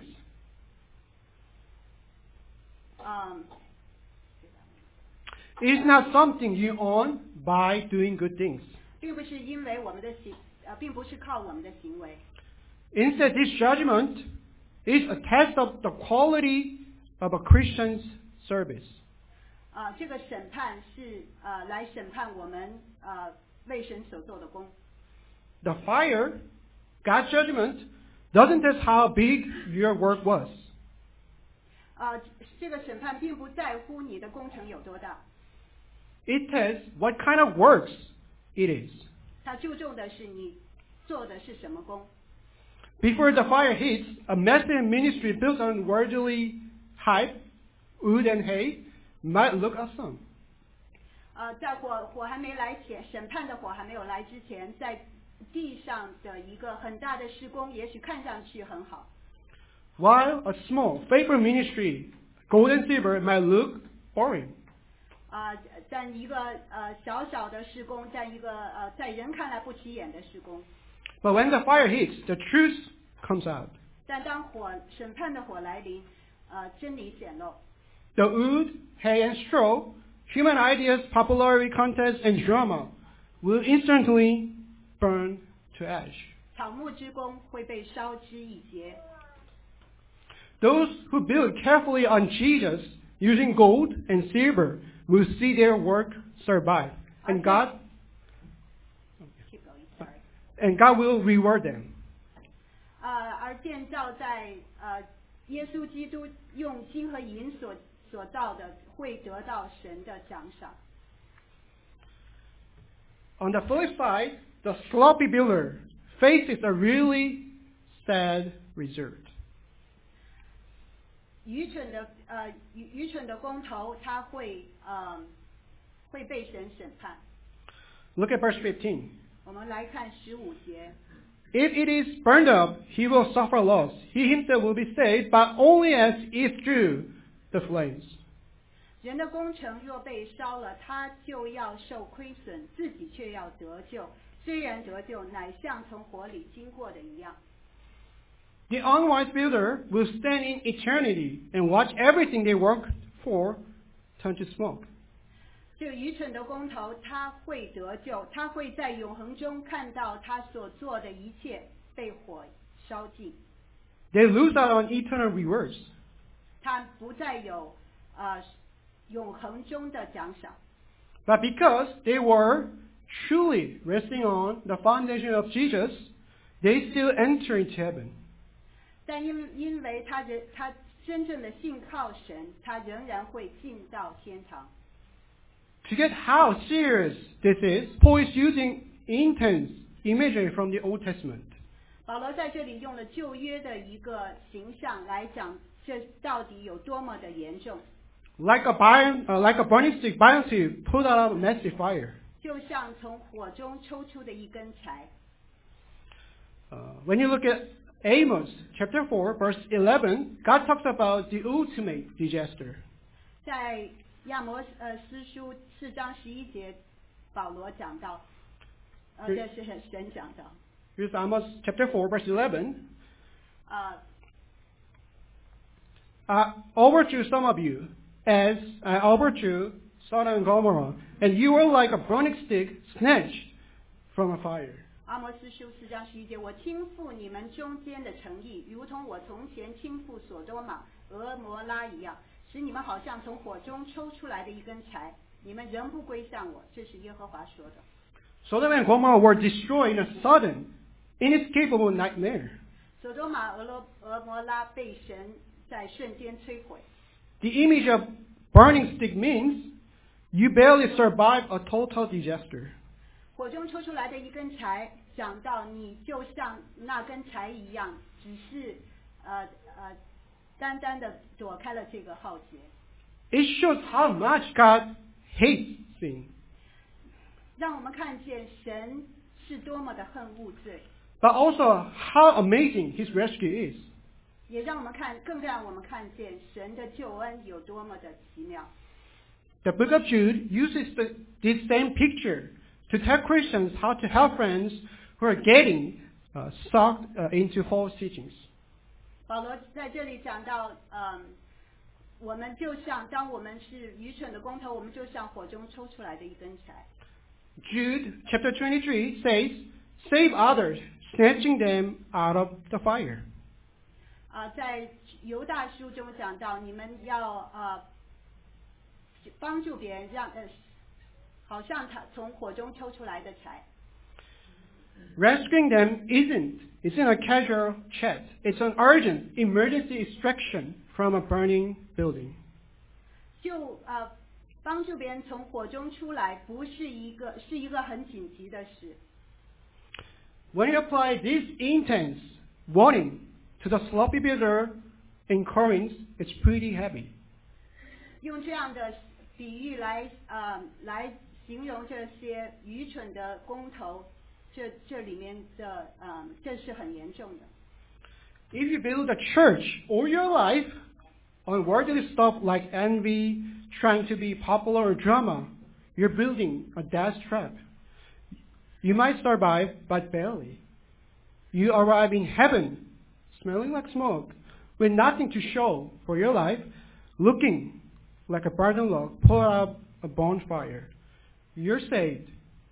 B: 嗯，
A: It is not something you earn by doing good things.
B: 并不是因为我们的行，呃，并不是靠我们的行为。
A: Instead, this judgment is a test of the quality of a Christian's service.
B: 啊、这个审判是呃来审判我们呃为神所做的工。
A: The fire, God's judgment, doesn't test how big your work was.
B: 啊、这个审判并不在乎你的工程有多大，
A: It tests what kind of works it is.
B: 它注重的是你做的是什么工。
A: Before the fire hits, a massive ministry built on worldly hype, wood and hay, might look awesome.
B: 呃，在火火还没来前，审判的火还没有来之前，在地上的一个很大的施工，也许看上去很好。
A: While a small, faithful ministry, gold and silver, might look boring.
B: 啊、在一个呃小小的施工，在一个呃在人看来不起眼的施工，
A: But when the fire hits, the truth comes out.
B: 但当火审判的火来临，呃，真理显露。
A: The wood, hay, and straw, human ideas, popularity contests, and drama will instantly burn to ash.
B: 草木之功会被烧之一截。
A: Those who build carefully on Jesus using gold and silver will see their work survive, and God
B: Keep going, sorry.
A: and God will reward them.
B: 呃，而建造在呃耶稣基督用金和银所所造的，会得到神的奖赏。
A: On the flip side, the sloppy builder faces a really sad result.
B: 愚蠢的呃愚愚蠢的工头，他会呃会被神审判。
A: Look at verse fifteen.
B: 我们来看十五节。
A: If it is burned up, he will suffer loss. He himself will be saved, but only as if through the flames.
B: 人的工程若被烧了，他就要受亏损，自己却要得救。虽然得救，乃像从火里经过的一样。
A: The unwise builder will stand in eternity and watch everything they worked for turn to smoke.
B: 这个愚蠢的工头，他会得救，他会在永恒中看到他所做的一切被火烧尽，
A: They lose out on eternal rewards.
B: 他不再有呃永恒中的奖赏。
A: But because they were truly resting on the foundation of Jesus, they still enter into heaven.
B: 但因因为他人他真正的信靠神，他仍然会进到天堂。
A: To get how serious this is, Paul is using intense imagery from the Old Testament.
B: 保罗在这里用了旧约的一个形象来讲，这到底有多么的严重。
A: Like a, burn, uh, like a burning stick violently put out of a massive fire.
B: 就像从火中抽出的一根柴。
A: Uh, when you look at Amos chapter four, verse eleven, God talks about the ultimate disaster.
B: 在亚摩呃斯书四章十一节，保罗讲到，呃，这是神讲到。
A: Here's Amos chapter four, verse eleven.
B: 啊、
A: Uh, overthrew some of you, as I overthrew Sodom and Gomorrah, and you were like a burning stick snatched from a fire.
B: 阿摩斯书四章十一节，我倾覆你们中间的城邑，如同我从前倾覆所多玛、俄摩拉一样，使你们好像从火中抽出来的一根柴，你们仍不归向我。这是耶和华说的。
A: Sodom and Gomorrah were destroyed in a sudden, inescapable nightmare.
B: 所多玛、俄罗俄摩拉被神在瞬间摧毁。
A: The image of burning stick means you barely survive a total disaster.
B: 火中抽出来的一根柴，讲到你就像那根柴一样，只是呃呃单单的躲开了这个浩劫。
A: It shows how much God hates sin,
B: 让我们看见神是多么的恨恶罪，
A: but also how amazing His rescue is.
B: 也让我们看，更让我们看见神的救恩有多么的奇妙。
A: The book of Jude uses the, this same picture to tell Christians how to help friends who are getting uh, sucked uh, into false teachings.
B: 保罗在这里讲到，嗯，我们就像当我们是愚蠢的工头，我们就像火中抽出来的一根柴。
A: Jude chapter twenty-three says, "Save others, snatching them out of the fire."
B: 啊、在犹大书中讲到，你们要呃帮助别人，让呃好像他从火中抽出来的柴。
A: Rescuing them isn't isn't a casual chat. It's an urgent emergency extraction from a burning building.
B: 就呃帮助别人从火中出来，不是一个是一个很紧急的事。
A: When you apply this intense warning to the sloppy builder in Corinth, it's pretty heavy.
B: 用这样的比喻来呃来形容这些愚蠢的工头，这这里面的呃这是很严重的。
A: If you build a church all your life on worldly stuff like envy, trying to be popular or drama, you're building a death trap. You might survive, but barely. You arrive in heaven, smelling like smoke, with nothing to show for your life, looking like a burning log pulled out of a bonfire. You're saved.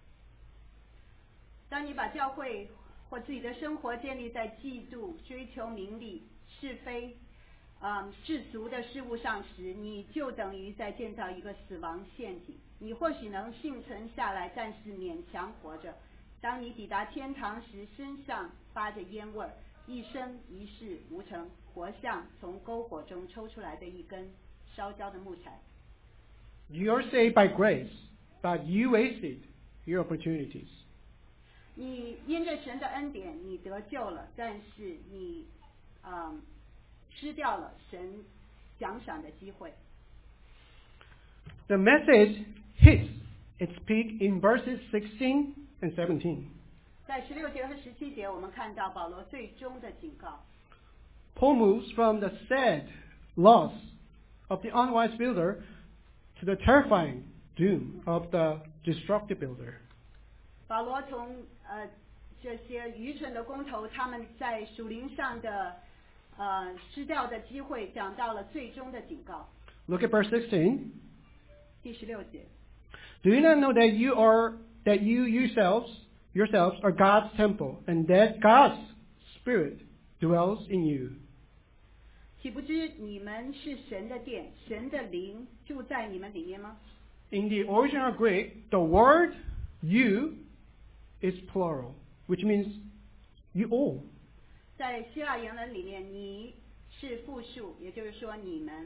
B: 当你把教会或自己的生活建立在嫉妒、追求名利、是非、嗯世俗的事物上时，你就等于在建造一个死亡陷阱。你或许能幸存下来，但是勉强活着。当你抵达天堂时，身上发着烟味儿，一生一世无成，活像从篝火中抽出来的一根烧焦的木柴。
A: You're saved by grace, but you wasted your opportunities.
B: 你因着神的恩典，你得救了，但是你，嗯，失掉了神奖赏的机会。
A: The message hits its peak in verses sixteen and seventeen.
B: 在十六节和十七节，我们看到保罗最终的警告。
A: Paul moves from the sad loss of the unwise builder to the terrifying doom of the destructive builder.
B: 保罗从呃这些愚蠢的工头，他们在属灵上的呃失掉的机会，讲到了最终的警告。
A: Look at verse sixteen.
B: 第十六节。
A: Do you not know that you are that you yourselves yourselves are God's temple, and that God's Spirit dwells in you?
B: 岂不知你们是神的殿，神的灵住在你们里面吗？
A: In the original Greek, the word "you" is plural, which means you all.
B: 在希腊原文里面，你是复数，也就是说你们。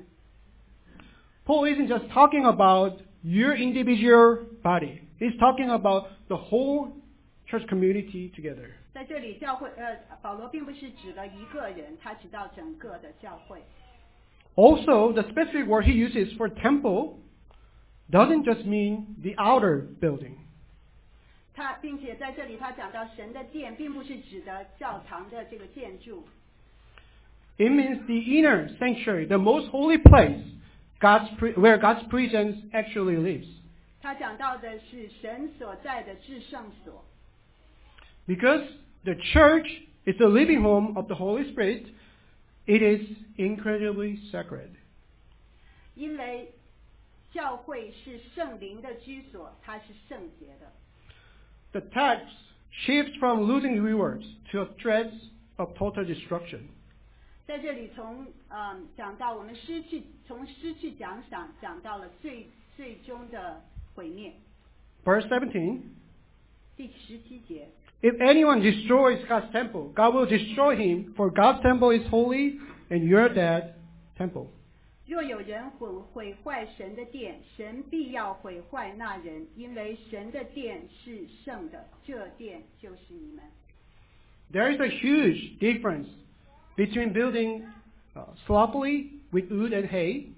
A: Paul isn't just talking about your individual body. He's talking about the whole church community together.
B: 在这里，教会呃，保罗并不是指了一个人，他指到整个的教会。
A: Also, the specific word he uses for temple doesn't just mean the outer building.
B: 他并且在这里，他讲到神的殿，并不是指的教堂的这个建筑。
A: It means the inner sanctuary, the most holy place God's pre- where God's presence actually lives.
B: 他讲到的是神所在的至圣所。
A: Because the church is the living home of the Holy Spirit, it is incredibly sacred.
B: 因为教会是圣灵的居所，它是圣洁的。
A: The text shifts from losing rewards to a threat of total destruction.
B: 在这里从嗯讲到我们失去，从失去奖赏讲到了最最终的毁灭。
A: Verse seventeen.
B: 第十七节。
A: If anyone destroys God's temple, God will destroy him, for God's temple is holy, and you're that temple.
B: 若有人毁毁坏神的殿，神必要毁坏那人，因为神的殿是圣的，这殿就是你们。
A: There is a huge difference between building uh, sloppily with wood and hay,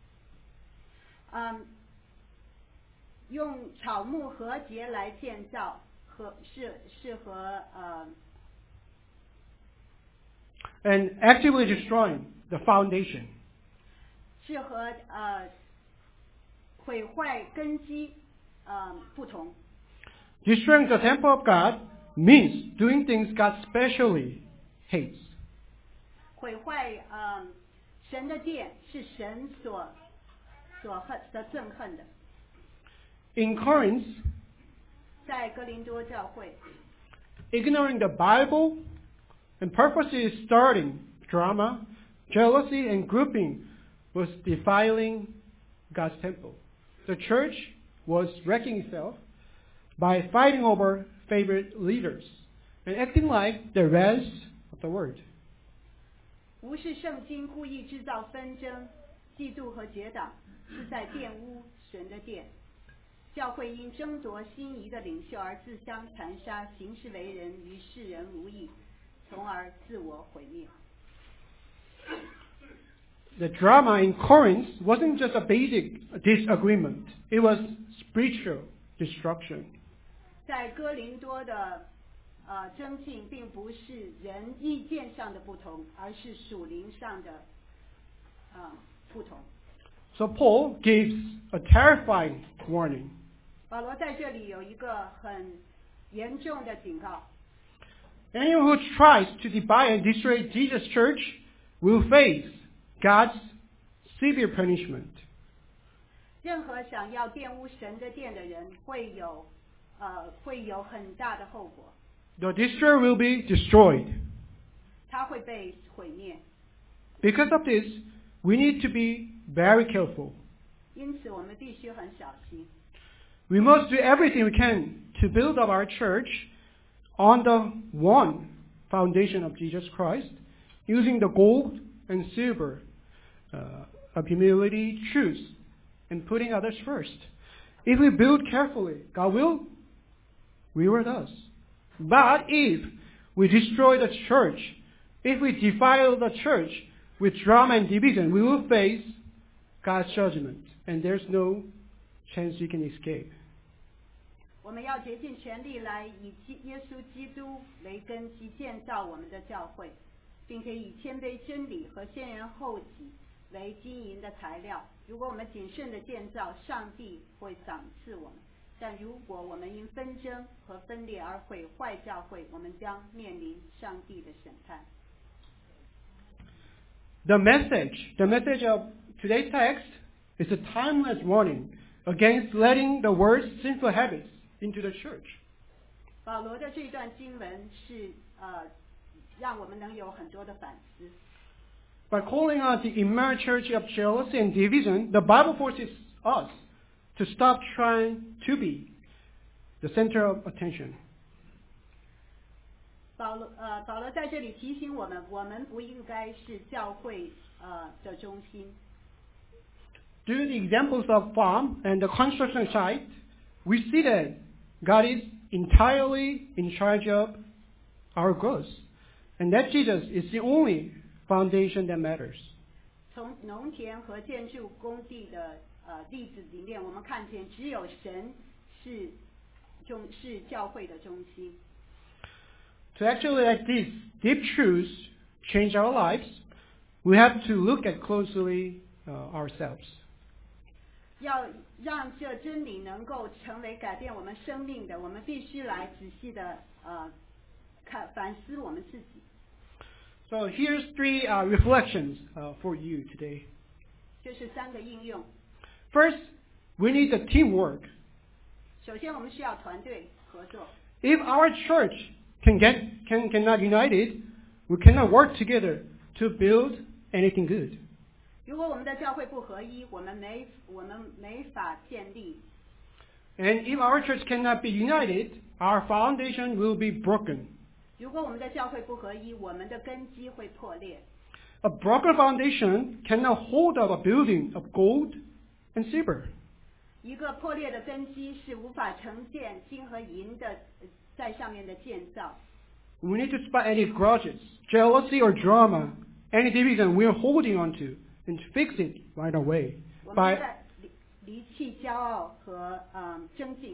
B: 嗯，用草木和结来建造，和是是和呃
A: and actively destroying the foundation.
B: 是和呃毁坏根基呃不同。
A: Destroying the temple of God means doing things God specially hates.
B: 毁坏呃神的殿是神所所恨所憎恨的。
A: In Corinth,
B: 在哥林多教会
A: ignoring the Bible and purposely starting drama, jealousy, and grouping was defiling God's temple. The church was wrecking itself by fighting over favorite leaders and acting like the rest of the world.
B: 无视圣经，故意制造纷争、嫉妒和结党，是在玷污神的殿。教会因争夺心仪的领袖而自相残杀，行事为人与世人无异，从而自我毁灭。
A: The drama in Corinth wasn't just a basic disagreement. It was spiritual destruction.
B: 在哥林多的呃争竞，并不是人意见上的不同，而是属灵上的呃不同。
A: So Paul gives a terrifying warning.
B: 保罗在这里有一个很严重的警告。
A: Anyone who tries to divide and destroy Jesus' church will face God's severe punishment.
B: 任何想要玷污神的殿的人，会有呃会有很大的后果。
A: The destroyer will be destroyed.
B: 他会被毁灭。
A: Because of this, we need to be very careful.
B: 因此，我们必须很小心。
A: We must do everything we can to build up our church on the one foundation of Jesus Christ, using the gold and silver uh, of humility, truth, and putting others first. If we build carefully, God will reward us. But if we destroy the church, if we defile the church with drama and division, we will face God's judgment, and there's no chance we can escape.
B: 我们要竭尽全力来以耶稣基督为根基建造我们的教会，并且以谦卑真理和先人后己为经营的材料。如果我们谨慎的建造，上帝会赏赐我们；但如果我们因纷争和分裂而毁坏教会，我们将面临上帝的审判。
A: The message, the message of today's text is a timeless warning against letting the world's sinful habits into the church.
B: 保罗的这段经文是呃，让我们能有很多的反思。
A: By calling out the immoral church of jealousy and division, the Bible forces us to stop trying to be the center of attention.
B: 保罗呃，保罗在这里提醒我们，我们不应该是教会呃的中心。
A: Through the examples of farm and the construction site, we see that God is entirely in charge of our growth, and that Jesus is the only foundation that matters.
B: 从农田和建筑工地的呃例子里面，我们看见只有神是中是教会的中心。
A: To actually let these deep truths change our lives, we have to look at closely uh, ourselves.
B: 要让这真理能够成为改变我们生命的，我们必须来仔细的呃看反思我们自己。
A: So here's three uh, reflections uh, for you today.
B: 这是三个应用。
A: First, we need the teamwork.
B: 首先，我们需要团队合作。
A: If our church can get can cannot united, we cannot work together to build anything good.
B: 如果我们的教会不合一，我们没我们没法建立。
A: And if our church cannot be united, our foundation will be broken.
B: 如果我们的教会不合一，我们的根基会破裂。
A: A broken foundation cannot hold up a building of gold and silver.
B: 一个破裂的根基是无法承建金和银的在上面的建造。
A: We need to spot any grudges, jealousy, or drama, any division we're holding on to, and fix it right away
B: 我们
A: by
B: 在离离弃骄傲和嗯争竞。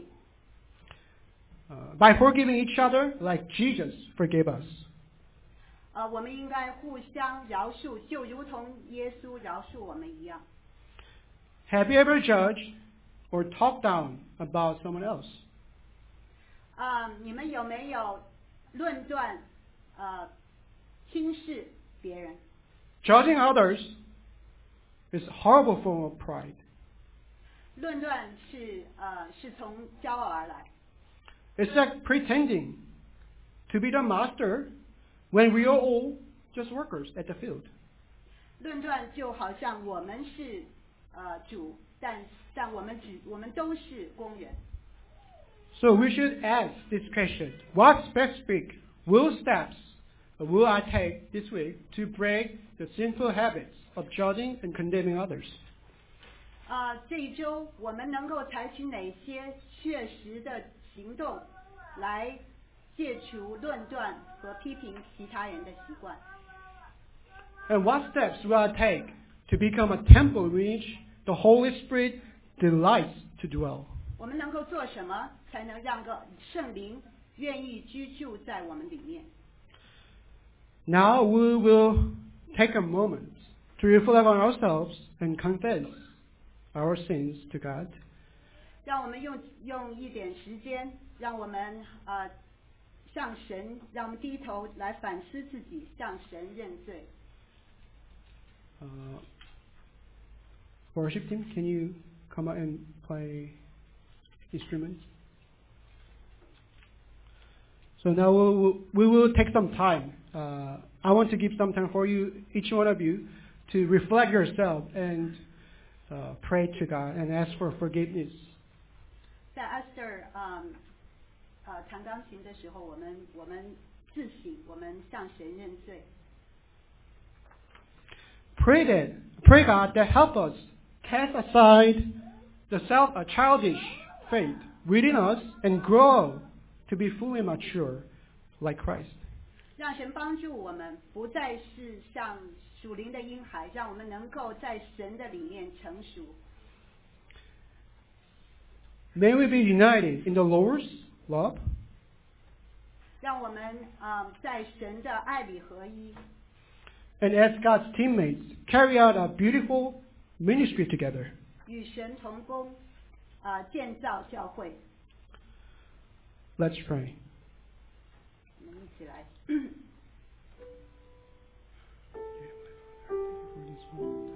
A: uh, by forgiving each other like Jesus forgave us.
B: 呃，我们应该互相饶恕，就如同耶稣饶恕我们一样。
A: Have you ever judged or talked down about someone else?
B: 啊、你们有没有论断呃轻视别人？
A: Judging others is a horrible form of pride.
B: 论断是呃是从骄傲而来。
A: It's like pretending to be the master when we are all just workers at the field.
B: 论断就好像我们是呃主，但但我们只我们都是工人。
A: So we should ask this question: What specific will steps will I take this week to break the sinful habits of judging and condemning others?
B: 啊、这一周我们能够采取哪些确实的行动，来戒除论断和批评其他人的习惯？
A: And what steps will I take to become a temple in which the Holy Spirit delights to dwell?
B: 我们能够做什么，才能让个圣灵愿意居住在我们里面？
A: Now we will take a moment to reflect on ourselves and confess our sins to God.
B: 让我们用用一点时间，让我们呃向神，让我们低头来反思自己，向神认罪。
A: Uh, worship team, can you come out and play instruments? So now we will, we will take some time. Uh, I want to give some time for you, each one of you, to reflect yourself and uh, pray to God and ask for forgiveness.
B: 在 Esther 嗯呃弹钢琴的时候，我们我们自省，我们向神认罪。
A: Pray that, pray God that help us cast aside the self, a childish faith within us and grow to be fully mature like Christ.
B: 让神帮助我们，不再是像属灵的婴孩，让我们能够在神的里面成熟。
A: May we be united in the Lord's love.
B: 让我们嗯在神的爱里合一，
A: And as God's teammates, carry out a beautiful ministry together.
B: 与神同工，呃建造教会。
A: Let's pray.
B: 我们一起来。